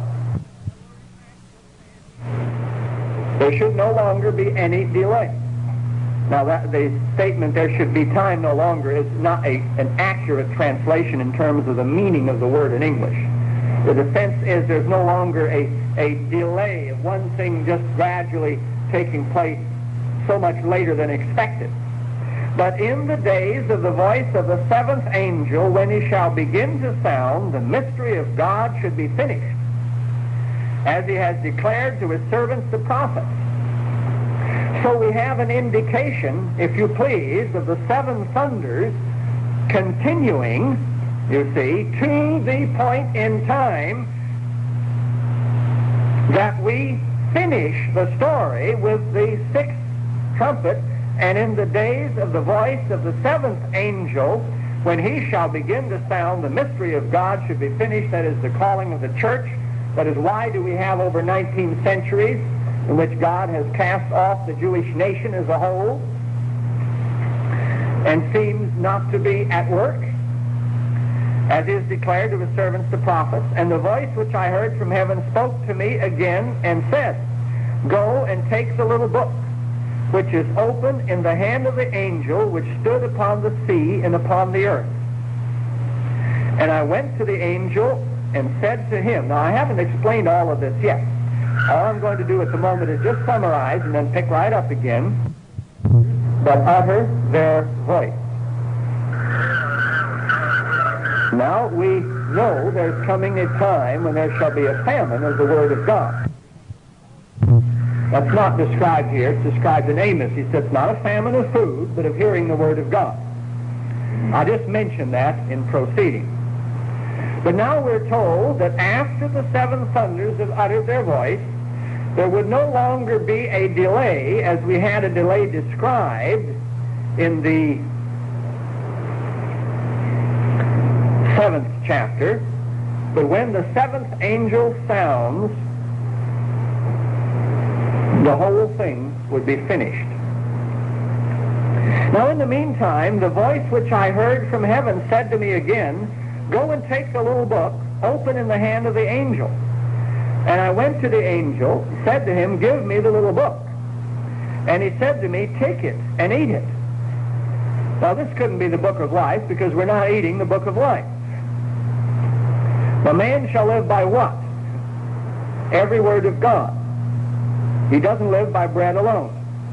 There should no longer be any delay. Now, that, the statement, there should be time no longer, is not a, an accurate translation in terms of the meaning of the word in English. The sense is there's no longer a, a delay of one thing just gradually taking place so much later than expected. But in the days of the voice of the seventh angel, when he shall begin to sound, the mystery of God should be finished, as he has declared to his servants the prophets. So we have an indication, if you please, of the seven thunders continuing, you see, to the point in time that we finish the story with the sixth trumpet, and in the days of the voice of the seventh angel, when he shall begin to sound, the mystery of God should be finished, that is the calling of the church. That is, why do we have over nineteen centuries in which God has cast off the Jewish nation as a whole and seems not to be at work, as is declared to his servants the prophets? And the voice which I heard from heaven spoke to me again and said, go and take the little book which is open in the hand of the angel which stood upon the sea and upon the earth. And I went to the angel and said to him, now I haven't explained all of this yet. All I'm going to do at the moment is just summarize and then pick right up again, but utter their voice. Now we know there's coming a time when there shall be a famine of the word of God. That's not described here. It's described in Amos. He says it's not a famine of food, but of hearing the word of God. I just mentioned that in proceeding. But now we're told that after the seven thunders have uttered their voice, there would no longer be a delay, as we had a delay described in the seventh chapter. But when the seventh angel sounds, the whole thing would be finished. Now in the meantime, the voice which I heard from heaven said to me again, go and take the little book, open in the hand of the angel. And I went to the angel, said to him, give me the little book. And he said to me, take it and eat it. Now this couldn't be the book of life, because we're not eating the book of life. The man shall live by what? Every word of God. He doesn't live by bread alone.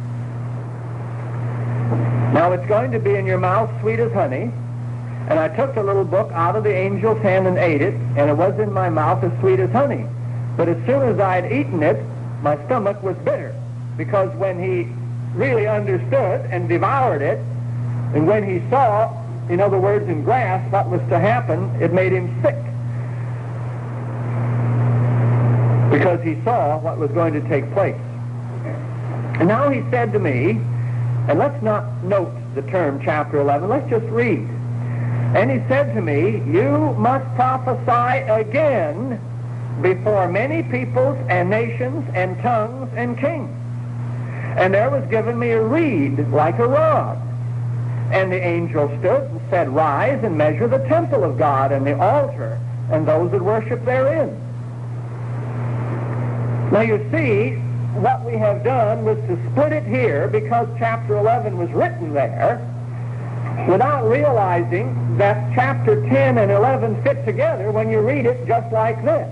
Now it's going to be in your mouth sweet as honey. And I took the little book out of the angel's hand and ate it, and it was in my mouth as sweet as honey. But as soon as I had eaten it, my stomach was bitter, because when he really understood and devoured it, and when he saw, in other words, and grasped what was to happen, it made him sick, because he saw what was going to take place. And now he said to me, and let's not note the term chapter eleven, let's just read. And he said to me, you must prophesy again before many peoples and nations and tongues and kings. And there was given me a reed like a rod. And the angel stood and said, rise and measure the temple of God and the altar and those that worship therein. Now you see, what we have done was to split it here, because chapter eleven was written there, without realizing that chapter ten and eleven fit together when you read it just like this.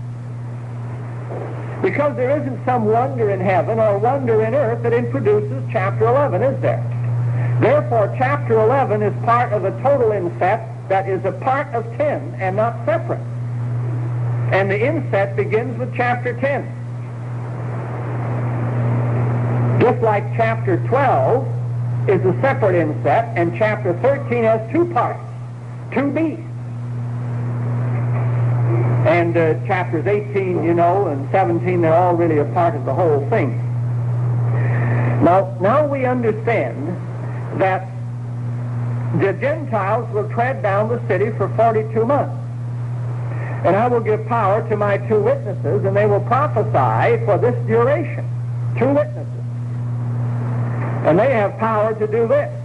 Because there isn't some wonder in heaven or wonder in earth that introduces chapter eleven, is there? Therefore, chapter eleven is part of a total inset that is a part of ten and not separate. And the inset begins with chapter ten. Just like chapter twelve is a separate inset, and chapter thirteen has two parts, two beasts. And uh, chapters eighteen, you know, and seventeen, they're all really a part of the whole thing. Now, now we understand that the Gentiles will tread down the city for forty-two months. And I will give power to my two witnesses, and they will prophesy for this duration. Two witnesses. And they have power to do this.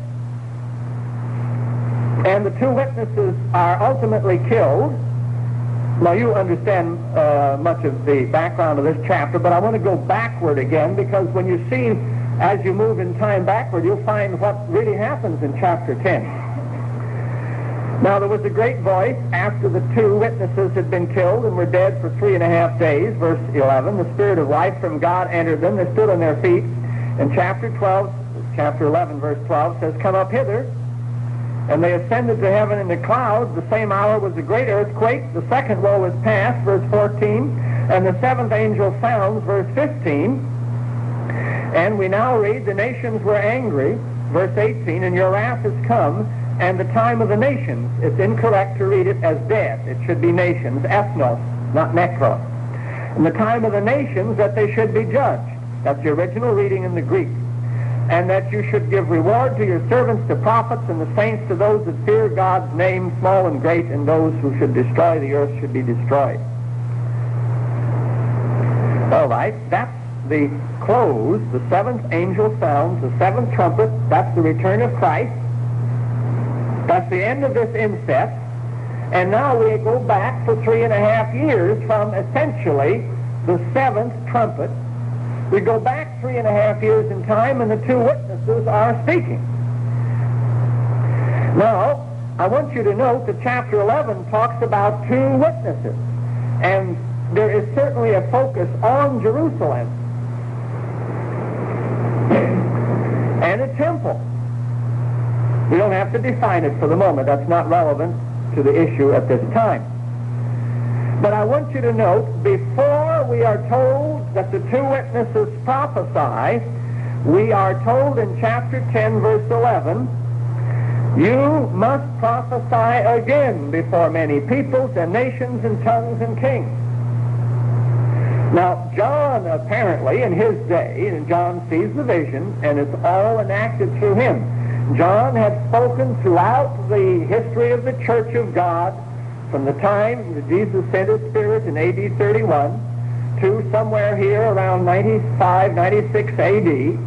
And the two witnesses are ultimately killed. Now, you understand uh, much of the background of this chapter, but I want to go backward again, because when you see, as you move in time backward, you'll find what really happens in chapter ten. Now, there was a great voice after the two witnesses had been killed and were dead for three and a half days, verse eleven. The Spirit of life from God entered them. They stood on their feet. And chapter twelve, chapter eleven, verse twelve says, "Come up hither." And they ascended to heaven in the clouds. The same hour was a great earthquake. The second woe is past, verse fourteen. And the seventh angel sounds, verse fifteen. And we now read, the nations were angry, verse eighteen, and your wrath is come, and the time of the nations. It's incorrect to read it as dead. It should be nations, ethnos, not necros. And the time of the nations that they should be judged. That's the original reading in the Greek. And that you should give reward to your servants, the prophets, and the saints, to those that fear God's name, small and great, and those who should destroy the earth should be destroyed. All right, that's the close. The seventh angel sounds, the seventh trumpet. That's the return of Christ. That's the end of this inset. And now we go back for three and a half years from essentially the seventh trumpet. We go back three and a half years in time, and the two witnesses are speaking. Now, I want you to note that chapter eleven talks about two witnesses. And there is certainly a focus on Jerusalem and a temple. We don't have to define it for the moment. That's not relevant to the issue at this time. But I want you to note, before we are told that the two witnesses prophesy, we are told in chapter ten, verse eleven, you must prophesy again before many peoples and nations and tongues and kings. Now, John apparently, in his day, and John sees the vision, and it's all enacted through him. John had spoken throughout the history of the Church of God, from the time that Jesus sent his Spirit in A D thirty-one to somewhere here around ninety-five, ninety-six A D.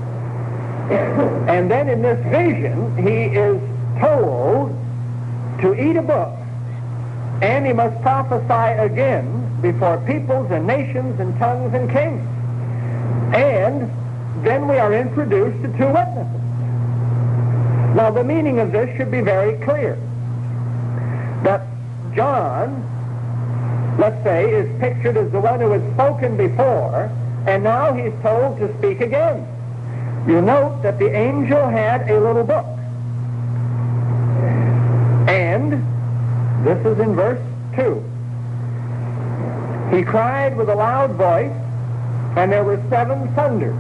And then in this vision, he is told to eat a book, and he must prophesy again before peoples and nations and tongues and kings. And then we are introduced to two witnesses. Now, the meaning of this should be very clear. That John, let's say, is pictured as the one who had spoken before, and now he's told to speak again. You note that the angel had a little book. And this is in verse two. He cried with a loud voice, and there were seven thunders.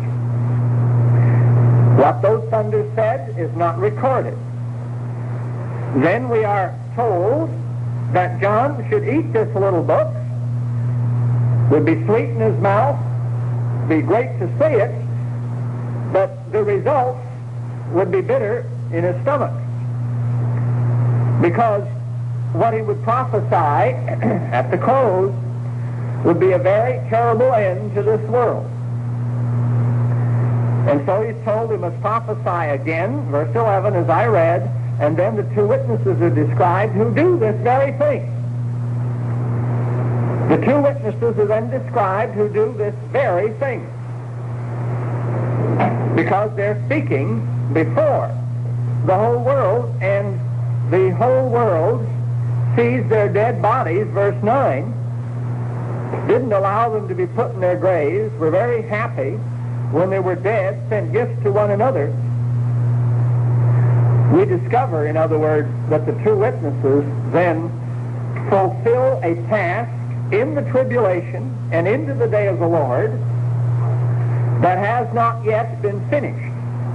What those thunders said is not recorded. Then we are told that John should eat this little book, would be sweet in his mouth, be great to see it, but the results would be bitter in his stomach. Because what he would prophesy at the close would be a very terrible end to this world. And so he's told he must prophesy again, verse eleven, as I read, and then the two witnesses are described who do this very thing. The two witnesses are then described who do this very thing, because they're speaking before the whole world, and the whole world sees their dead bodies, verse nine, didn't allow them to be put in their graves, were very happy when they were dead, sent gifts to one another. We discover, in other words, that the two witnesses then fulfill a task in the tribulation and into the day of the Lord that has not yet been finished.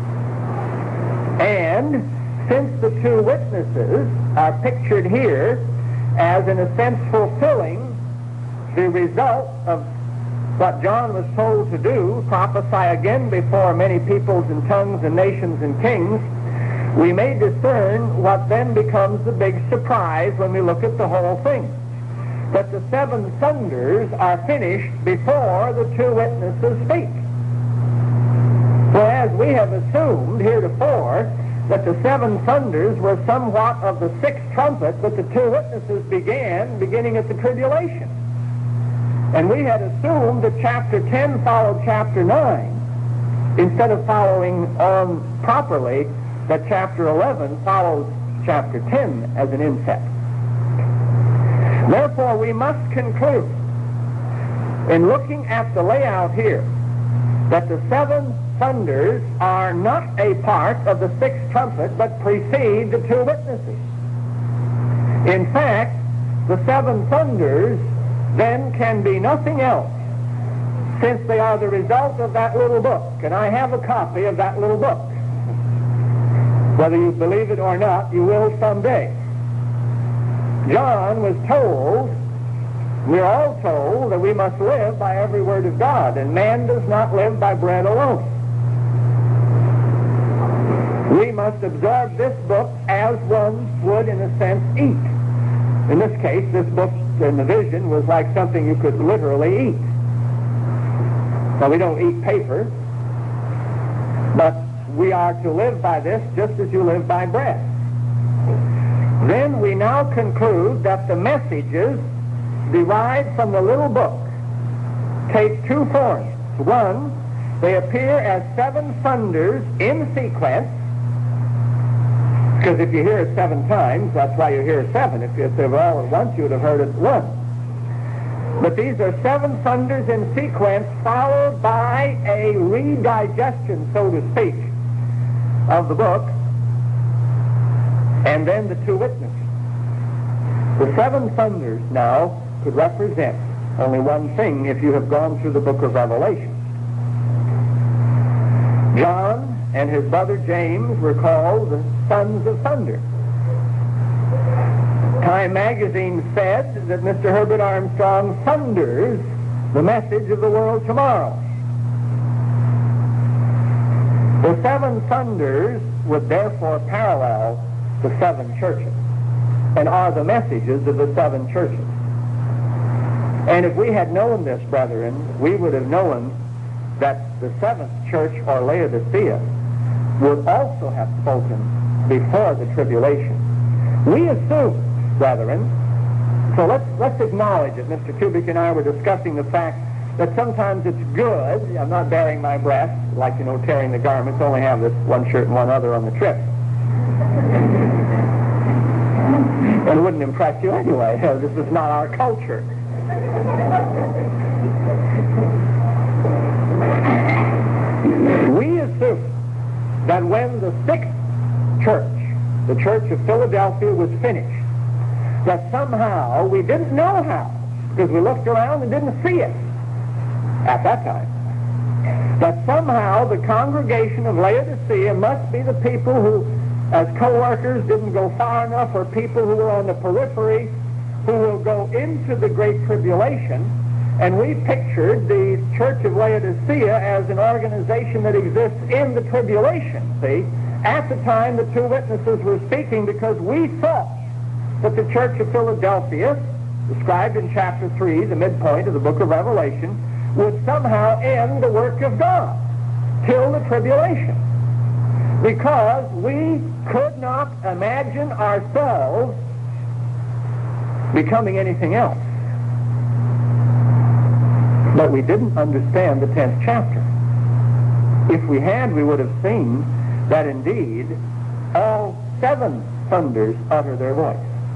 And since the two witnesses are pictured here as, in a sense, fulfilling the result of what John was told to do, prophesy again before many peoples and tongues and nations and kings, we may discern what then becomes the big surprise when we look at the whole thing. That the seven thunders are finished before the two witnesses speak. Whereas we have assumed heretofore that the seven thunders were somewhat of the sixth trumpet that the two witnesses began, beginning at the tribulation. And we had assumed that chapter ten followed chapter nine, instead of following on properly that chapter eleven follows chapter ten as an inset. Therefore, we must conclude, in looking at the layout here, that the seven thunders are not a part of the sixth trumpet, but precede the two witnesses. In fact, the seven thunders then can be nothing else, since they are the result of that little book. And I have a copy of that little book. Whether you believe it or not, you will someday. John was told, we're all told, that we must live by every word of God, and man does not live by bread alone. We must absorb this book as one would, in a sense, eat. In this case, this book in the vision was like something you could literally eat. Now, we don't eat paper, but we are to live by this just as you live by bread. Then we now conclude that the messages derived from the little book take two forms. One, they appear as seven thunders in sequence, because if you hear it seven times, that's why you hear seven. If, if they were all at once, you would have heard it once. But these are seven thunders in sequence, followed by a redigestion, so to speak, of the book, and then the two witnesses. The seven thunders now could represent only one thing if you have gone through the book of Revelation. John and his brother James were called the sons of thunder. Time magazine said that Mister Herbert Armstrong thunders the message of the world tomorrow. The seven thunders would therefore parallel the seven churches and are the messages of the seven churches. And if we had known this, brethren, we would have known that the seventh church, or Laodicea, would also have spoken before the tribulation. We assume, brethren, so let's, let's acknowledge it. Mister Kubik and I were discussing the fact that sometimes it's good, I'm not baring my breast, like, you know, tearing the garments, only have this one shirt and one other on the trip. And it wouldn't impress you anyway. This is not our culture. We assume that when the sixth church, the Church of Philadelphia, was finished, that somehow, we didn't know how, because we looked around and didn't see it at that time, that somehow the congregation of Laodicea must be the people who, as co-workers, didn't go far enough, or people who were on the periphery, who will go into the Great Tribulation. And we pictured the Church of Laodicea as an organization that exists in the tribulation, see, at the time the two witnesses were speaking, because we thought that the Church of Philadelphia, described in chapter three, the midpoint of the book of Revelation, would somehow end the work of God till the tribulation. Because we could not imagine ourselves becoming anything else. But we didn't understand the tenth chapter. If we had, we would have seen that indeed all seven thunders utter their voice.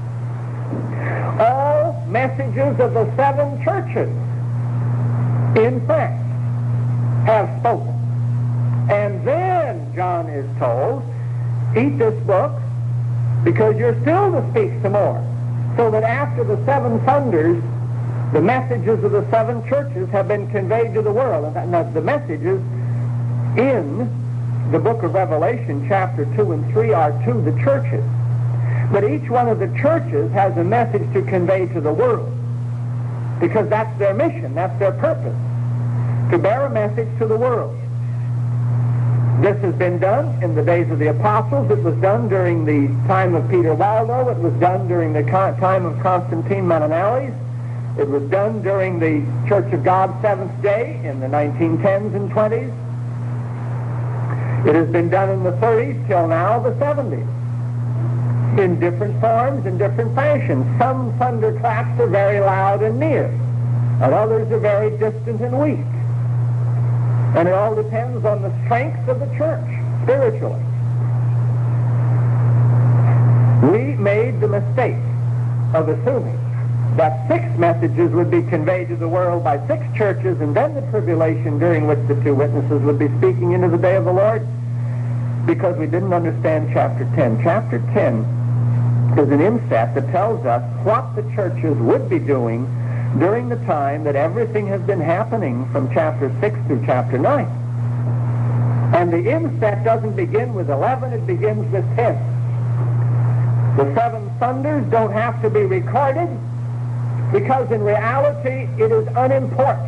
All messages of the seven churches, in fact, have spoken. And then John is told, eat this book, because you're still to speak some more. So that after the seven thunders, the messages of the seven churches have been conveyed to the world. And the messages in the book of Revelation, chapter two and three, are to the churches. But each one of the churches has a message to convey to the world, because that's their mission, that's their purpose, to bear a message to the world. This has been done in the days of the apostles. It was done during the time of Peter Waldo. It was done during the time of Constantine Mananalis. It was done during the Church of God Seventh Day in the nineteen tens and twenties. It has been done in the thirties till now, the seventies, in different forms, in different fashions. Some thunderclaps are very loud and near, and others are very distant and weak. And it all depends on the strength of the church, spiritually. We made the mistake of assuming that six messages would be conveyed to the world by six churches, and then the tribulation during which the two witnesses would be speaking into the day of the Lord, because we didn't understand chapter ten. Chapter ten is an inset that tells us what the churches would be doing during the time that everything has been happening from chapter six through chapter nine. And the inset doesn't begin with eleven, it begins with ten. The seven thunders don't have to be recorded, because in reality it is unimportant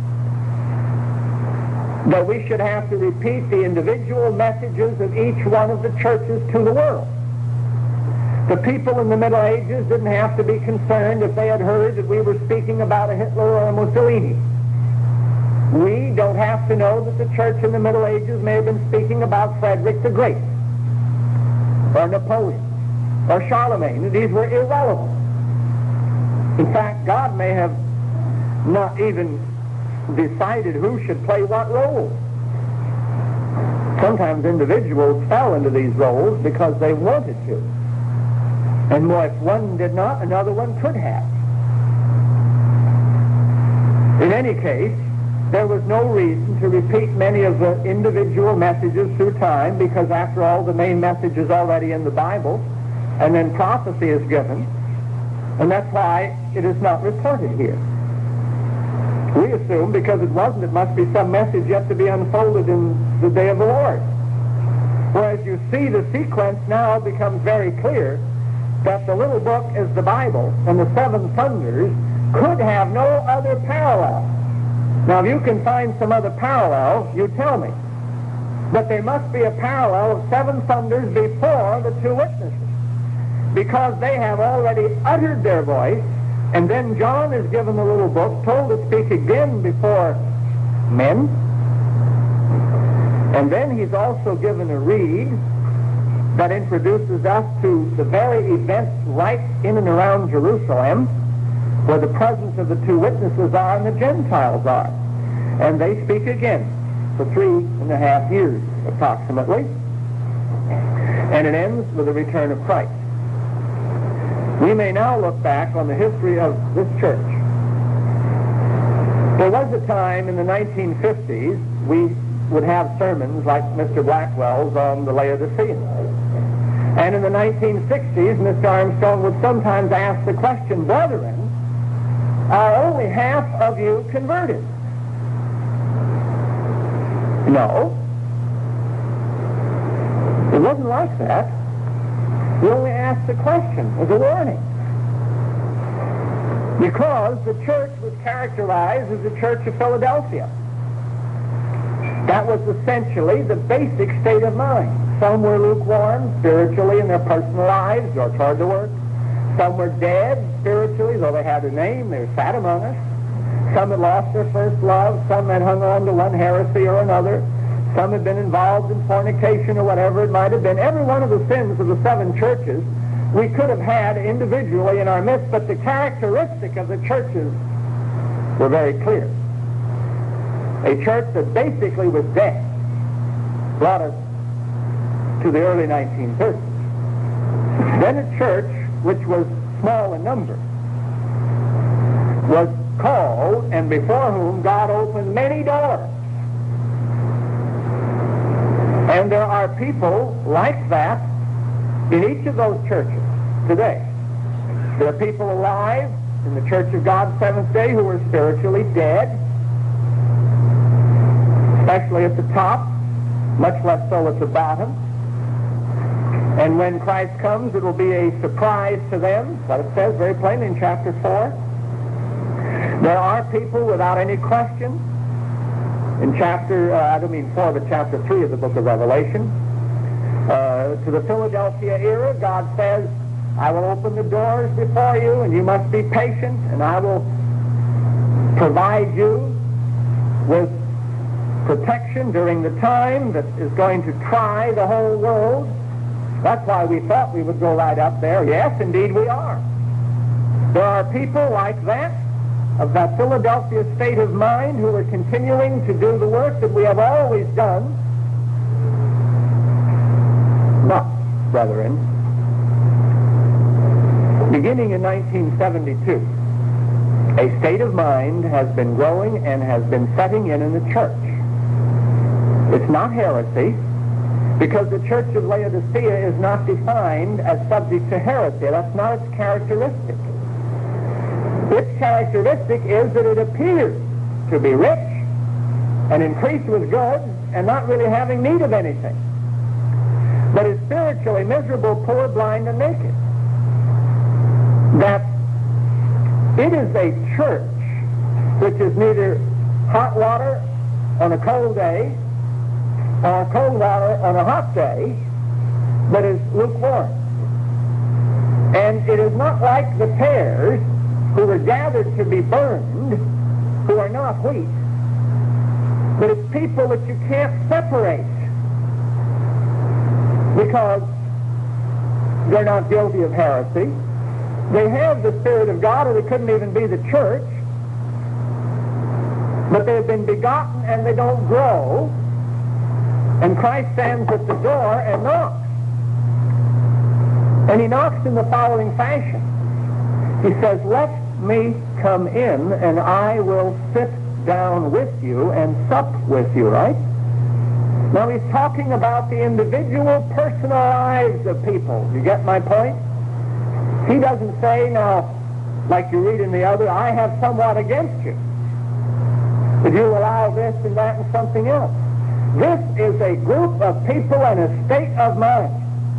that we should have to repeat the individual messages of each one of the churches to the world. The people in the Middle Ages didn't have to be concerned if they had heard that we were speaking about a Hitler or a Mussolini. We don't have to know that the church in the Middle Ages may have been speaking about Frederick the Great, or Napoleon, or Charlemagne. These were irrelevant. In fact, God may have not even decided who should play what role. Sometimes individuals fell into these roles because they wanted to. And more, if one did not, another one could have. In any case, there was no reason to repeat many of the individual messages through time, because after all, the main message is already in the Bible, and then prophecy is given, and that's why it is not reported here. We assume because it wasn't, it must be some message yet to be unfolded in the day of the Lord. Whereas you see the sequence now becomes very clear that the little book is the Bible, and the seven thunders could have no other parallel. Now, if you can find some other parallel, you tell me. But there must be a parallel of seven thunders before the two witnesses, because they have already uttered their voice, and then John is given the little book, told to speak again before men, and then he's also given a reed that introduces us to the very events right in and around Jerusalem, where the presence of the two witnesses are and the Gentiles are. And they speak again for three and a half years, approximately. And it ends with the return of Christ. We may now look back on the history of this church. There was a time in the nineteen fifties we would have sermons like Mister Blackwell's on the Laodiceans. And in the nineteen sixties, Mister Armstrong would sometimes ask the question, "Brethren, are only half of you converted?" No. It wasn't like that. We only asked the question as a warning. Because the church was characterized as the Church of Philadelphia. That was essentially the basic state of mind. Some were lukewarm spiritually in their personal lives or toward the work. Some were dead spiritually, though they had a name, they sat among us. Some had lost their first love. Some had hung on to one heresy or another. Some had been involved in fornication or whatever it might have been. Every one of the sins of the seven churches we could have had individually in our midst, but the characteristic of the churches were very clear. A church that basically was dead brought us to the early nineteen thirties. Then a church which was small in number was called, and before whom God opened many doors. And there are people like that in each of those churches today. There are people alive in the Church of God Seventh Day who are spiritually dead, especially at the top, much less so at the bottom. And when Christ comes, it will be a surprise to them, what it says very plainly in chapter four. There are people without any question in chapter, uh, I don't mean four, but chapter three of the book of Revelation. Uh, to the Philadelphia era, God says, I will open the doors before you, and you must be patient, and I will provide you with protection during the time that is going to try the whole world. That's why we thought we would go right up there. Yes, indeed we are. There are people like that, of that Philadelphia state of mind, who are continuing to do the work that we have always done. But, brethren, beginning in nineteen seventy-two, a state of mind has been growing and has been setting in in the church. It's not heresy, because the Church of Laodicea is not defined as subject to heresy. That's not its characteristic. Its characteristic is that it appears to be rich and increased with goods and not really having need of anything, but is spiritually miserable, poor, blind, and naked. That it is a church which is neither hot water on a cold day or cold water on a hot day, but is lukewarm. And it is not like the tares who are gathered to be burned, who are not wheat, but it's people that you can't separate because they're not guilty of heresy. They have the Spirit of God, or they couldn't even be the church, but they've been begotten and they don't grow. And Christ stands at the door and knocks. And he knocks in the following fashion. He says, let me come in and I will sit down with you and sup with you, right? Now he's talking about the individual personal lives of people. You get my point? He doesn't say, now, like you read in the other, I have somewhat against you. But you allow this and that and something else. This is a group of people and a state of mind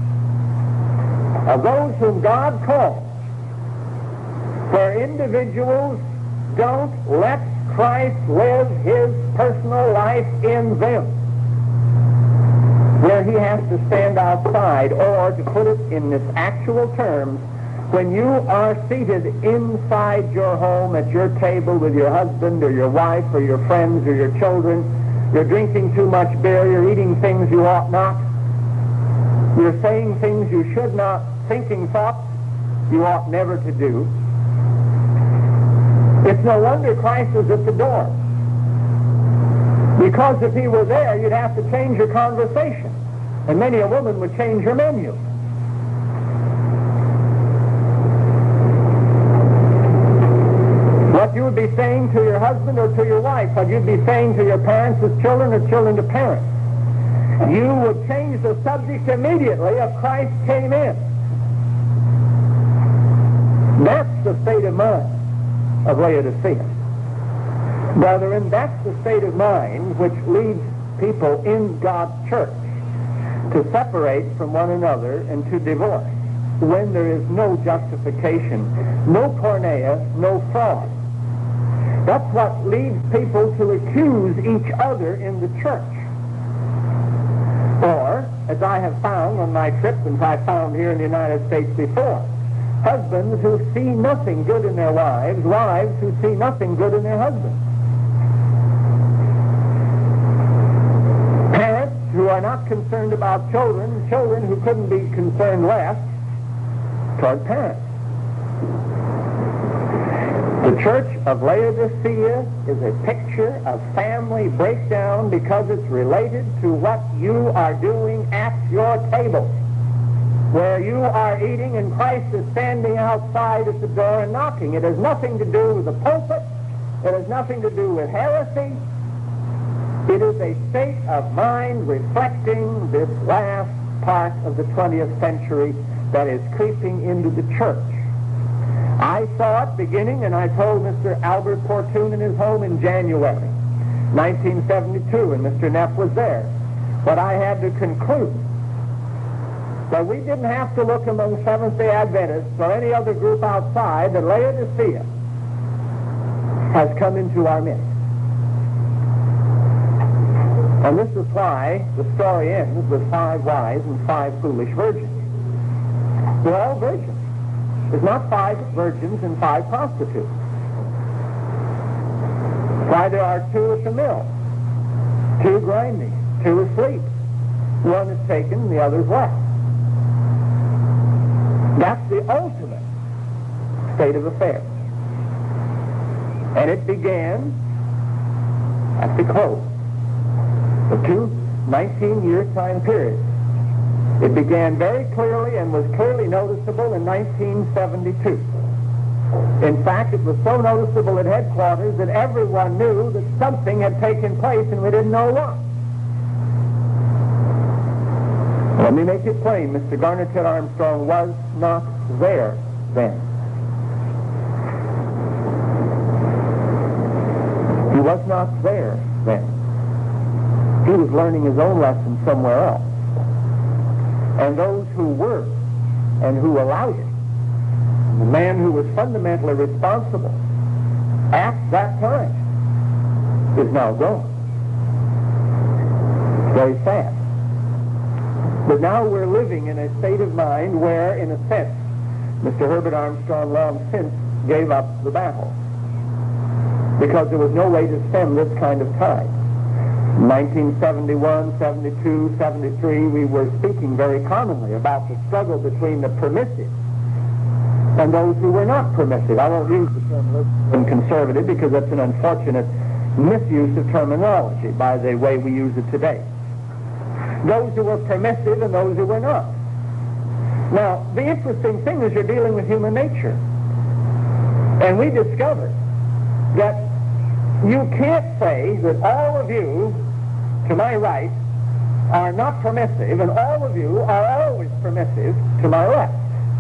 of those whom God calls, where individuals don't let Christ live his personal life in them, where he has to stand outside, or to put it in its actual terms, when you are seated inside your home at your table with your husband or your wife or your friends or your children, you're drinking too much beer, you're eating things you ought not, you're saying things you should not, thinking thoughts you ought never to do. It's no wonder Christ is at the door. Because if he were there, you'd have to change your conversation. And many a woman would change her menu. What you would be saying to your husband or to your wife, what you'd be saying to your parents as children or children to parents. You would change the subject immediately if Christ came in. That's the state of mind of Laodicea. Brethren, that's the state of mind which leads people in God's church to separate from one another and to divorce when there is no justification, no porneia, no fraud. That's what leads people to accuse each other in the church. Or, as I have found on my trip, and I found here in the United States before, husbands who see nothing good in their wives, wives who see nothing good in their husbands. Parents who are not concerned about children, children who couldn't be concerned less toward parents. The church of Laodicea is a picture of family breakdown because it's related to what you are doing at your table, where you are eating and Christ is standing outside at the door and knocking. It has nothing to do with the pulpit. It has nothing to do with heresy. It is a state of mind reflecting this last part of the twentieth century that is creeping into the church. I saw it beginning, and I told Mister Albert Portune in his home in January nineteen seventy-two, and Mister Neff was there. But I had to conclude that we didn't have to look among Seventh-day Adventists or any other group outside, that Laodicea has come into our midst. And this is why the story ends with five wise and five foolish virgins. They're all virgins. There's not five virgins and five prostitutes. Why, there are two at the mill, two grinding, two asleep. One is taken, the other's left. That's the ultimate state of affairs. And it began at the close of two nineteen-year time periods. It began very clearly and was clearly noticeable in nineteen seventy-two. In fact, it was so noticeable at headquarters that everyone knew that something had taken place and we didn't know what. Let me make it plain, Mister Garner Ted Armstrong was not there then. He was not there then. He was learning his own lesson somewhere else. And those who were and who allowed it, the man who was fundamentally responsible at that time, is now gone. Very sad. But now we're living in a state of mind where, in a sense, Mister Herbert Armstrong long since gave up the battle, because there was no way to stem this kind of tide. In nineteen seventy-one, seventy-two, seventy-three, we were speaking very commonly about the struggle between the permissive and those who were not permissive. I won't use the term liberal and conservative because that's an unfortunate misuse of terminology by the way we use it today. Those who were permissive and those who were not. Now, the interesting thing is you're dealing with human nature. And we discovered that you can't say that all of you, to my right, are not permissive, and all of you are always permissive to my left.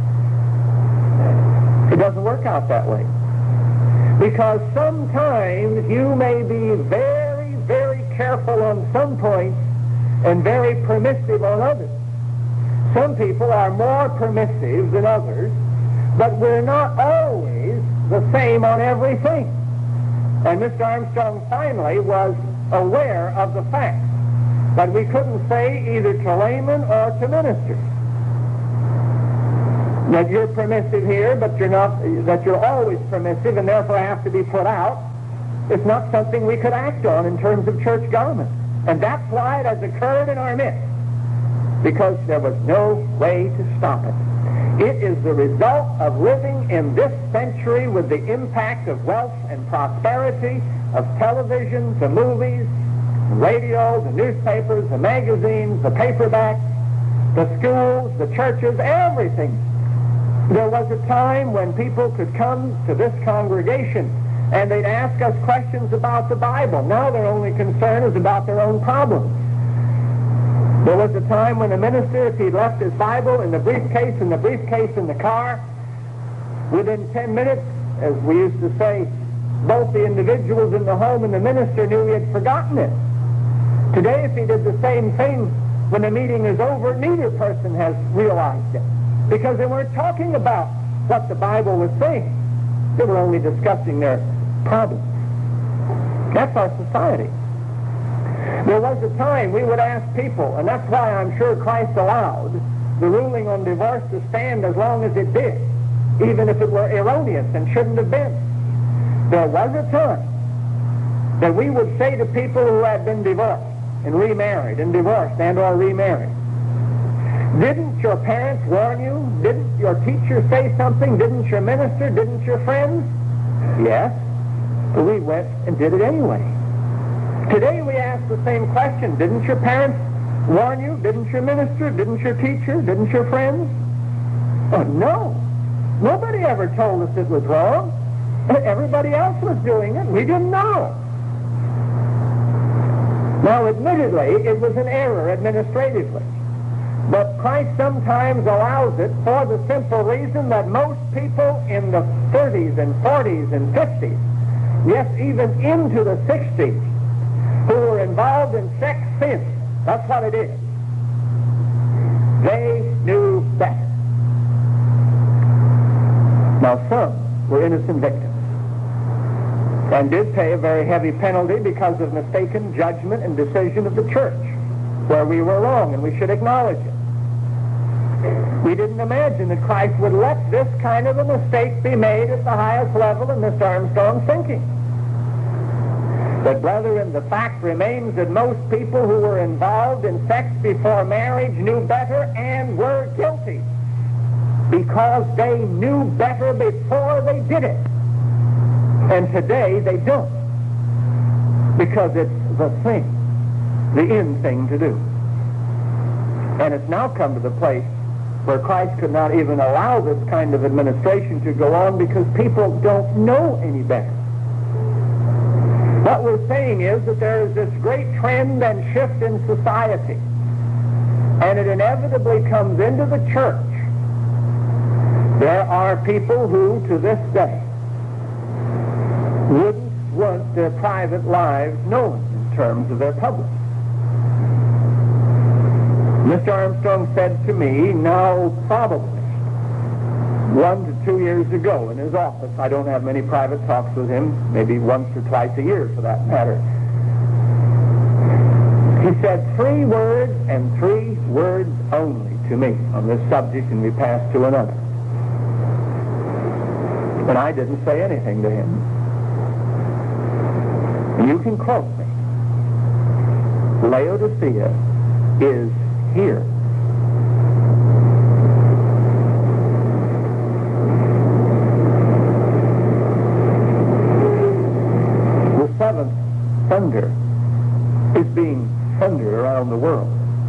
It doesn't work out that way. Because sometimes you may be very, very careful on some points and very permissive on others. Some people are more permissive than others, but we're not always the same on everything. And Mister Armstrong finally was aware of the fact that we couldn't say either to laymen or to ministers that you're permissive here, but you're not, that you're always permissive and therefore have to be put out. It's not something we could act on in terms of church government. And that's why it has occurred in our midst, because there was no way to stop it. It is the result of living in this century with the impact of wealth and prosperity, of television, the movies, the radio, the newspapers, the magazines, the paperbacks, the schools, the churches, everything. There was a time when people could come to this congregation and they'd ask us questions about the Bible. Now their only concern is about their own problems. There was a time when a minister, if he'd left his Bible in the briefcase and the briefcase in the car, within ten minutes, as we used to say, both the individuals in the home and the minister knew he had forgotten it. Today, if he did the same thing when the meeting is over, neither person has realized it, because they weren't talking about what the Bible was saying. They were only discussing their problems. That's our society. There was a time we would ask people, and that's why I'm sure Christ allowed the ruling on divorce to stand as long as it did, even if it were erroneous and shouldn't have been. There was a time that we would say to people who had been divorced and remarried and divorced and or remarried, didn't your parents warn you? Didn't your teacher say something? Didn't your minister? Didn't your friends? Yes, but we went and did it anyway. Today we ask the same question. Didn't your parents warn you? Didn't your minister? Didn't your teacher? Didn't your friends? Oh, no. Nobody ever told us it was wrong. Everybody else was doing it. We didn't know. Now, admittedly, it was an error administratively. But Christ sometimes allows it for the simple reason that most people in the thirties and forties and fifties, yes, even into the sixties, who were involved in sex sin, that's what it is, they knew better. Now, some were innocent victims and did pay a very heavy penalty because of mistaken judgment and decision of the church, where we were wrong, and we should acknowledge it. We didn't imagine that Christ would let this kind of a mistake be made at the highest level in Mister Armstrong's thinking. But, brethren, the fact remains that most people who were involved in sex before marriage knew better and were guilty because they knew better before they did it. And today they don't, because it's the thing, the in thing to do. And it's now come to the place where Christ could not even allow this kind of administration to go on because people don't know any better. What we're saying is that there is this great trend and shift in society, and it inevitably comes into the church. There are people who, to this day, wouldn't want their private lives known in terms of their public. Mister Armstrong said to me, now probably one to two years ago in his office, I don't have many private talks with him, maybe once or twice a year for that matter, he said three words and three words only to me on this subject, and we passed to another. And I didn't say anything to him. You can quote me. Laodicea is here. The seventh thunder is being thundered around the world.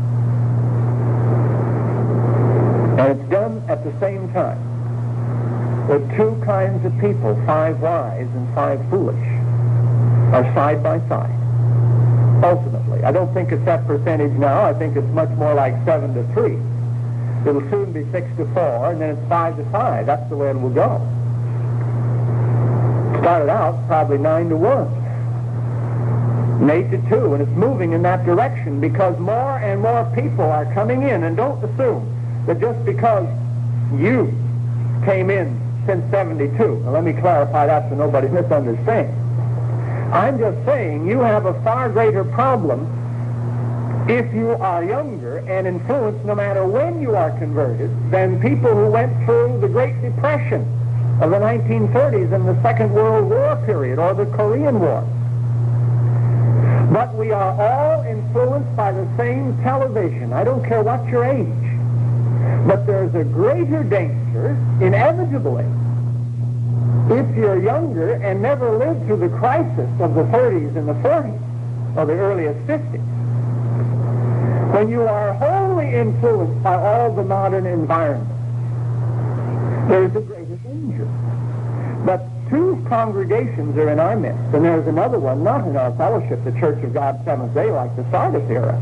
And it's done at the same time with two kinds of people, five wise and five foolish, are side by side. Ultimately, I don't think it's that percentage now. I think it's much more like seven to three. It'll soon be six to four, and then it's five to five. That's the way it will go. Started out probably nine to one, and eight to two, and it's moving in that direction because more and more people are coming in. And don't assume that just because you came in since seventy-two. Now, let me clarify that so nobody misunderstands. I'm just saying you have a far greater problem if you are younger and influenced no matter when you are converted than people who went through the Great Depression of the nineteen thirties and the Second World War period or the Korean War. But we are all influenced by the same television. I don't care what your age. But there's a greater danger, inevitably, if you're younger and never lived through the crisis of the thirties and the forties, or the earliest fifties, when you are wholly influenced by all the modern environment, there's a greater danger. But two congregations are in our midst, and there's another one not in our fellowship, the Church of God Seventh Day, like the Sardis era.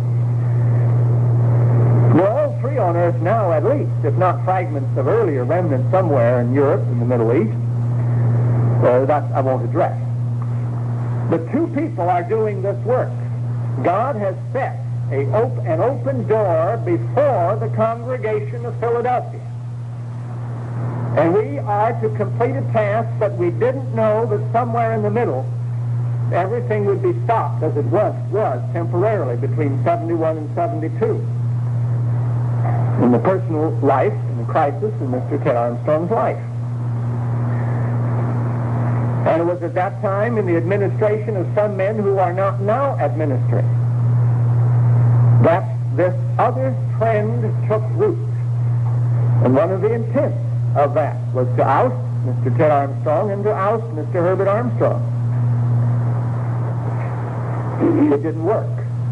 We're all three on earth now, at least, if not fragments of earlier remnants somewhere in Europe and the Middle East. So that I won't address. But two people are doing this work. God has set a op- an open door before the congregation of Philadelphia. And we are to complete a task that we didn't know that somewhere in the middle everything would be stopped as it was, was temporarily between seventy-one and seventy-two. In the personal life and the crisis in Mister Ted Armstrong's life. And it was at that time in the administration of some men who are not now administering that this other trend took root. And one of the intents of that was to oust Mister Ted Armstrong and to oust Mister Herbert Armstrong. It didn't work.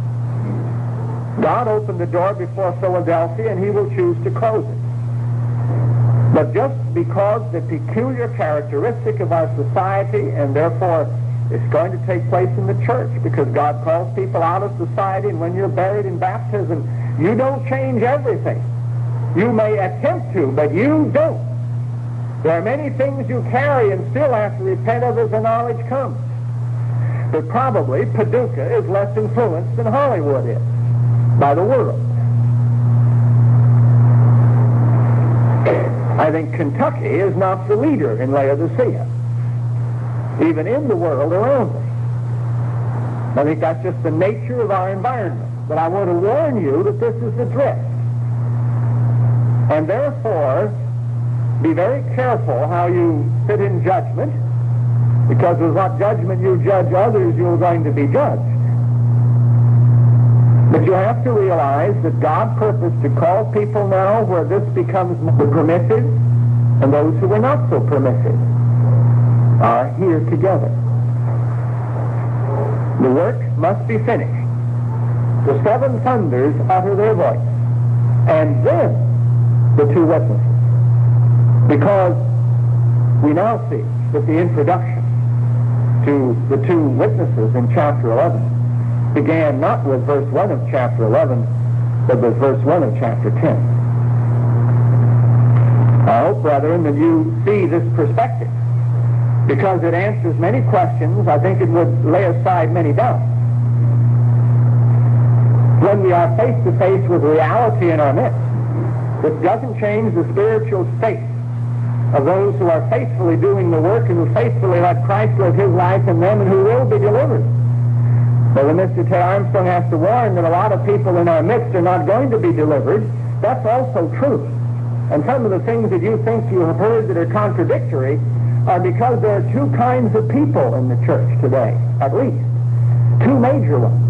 God opened the door before Philadelphia, and he will choose to close it. But just because the peculiar characteristic of our society, and therefore it's going to take place in the church, because God calls people out of society, and when you're buried in baptism, you don't change everything. You may attempt to, but you don't. There are many things you carry and still have to repent of as the knowledge comes. But probably Paducah is less influenced than Hollywood is by the world. I think Kentucky is not the leader in Laodicea, even in the world around me. I think that's just the nature of our environment. But I want to warn you that this is the drift. And therefore, be very careful how you sit in judgment, because with what judgment you judge others, you're going to be judged. But you have to realize that God purposed to call people now where this becomes more permissive, and those who are not so permissive are here together. The work must be finished. The seven thunders utter their voice, and then the two witnesses. Because we now see that the introduction to the two witnesses in chapter eleven began not with verse one of chapter eleven, but with verse one of chapter ten. I hope, brethren, that you see this perspective, because it answers many questions. I think it would lay aside many doubts. When we are face to face with reality in our midst, it doesn't change the spiritual state of those who are faithfully doing the work and who faithfully let Christ live his life in them and who will be delivered. But when Mister Ted Armstrong has to warn that a lot of people in our midst are not going to be delivered, that's also true. And some of the things that you think you have heard that are contradictory are because there are two kinds of people in the church today, at least. Two major ones.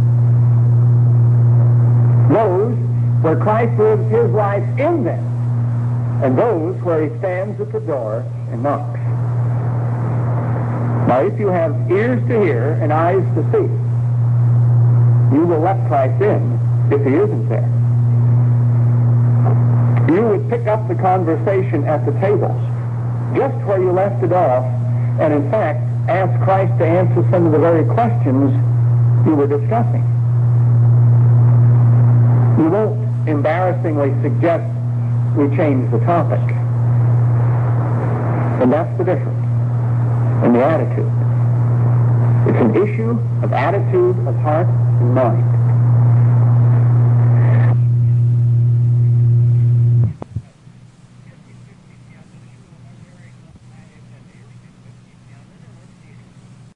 Those where Christ lives his life in them, and those where he stands at the door and knocks. Now, if you have ears to hear and eyes to see, you will let Christ in if he isn't there. You would pick up the conversation at the tables, just where you left it off, and in fact, ask Christ to answer some of the very questions you were discussing. You won't embarrassingly suggest we change the topic. And that's the difference in the attitude. It's an issue of attitude of heart and mind.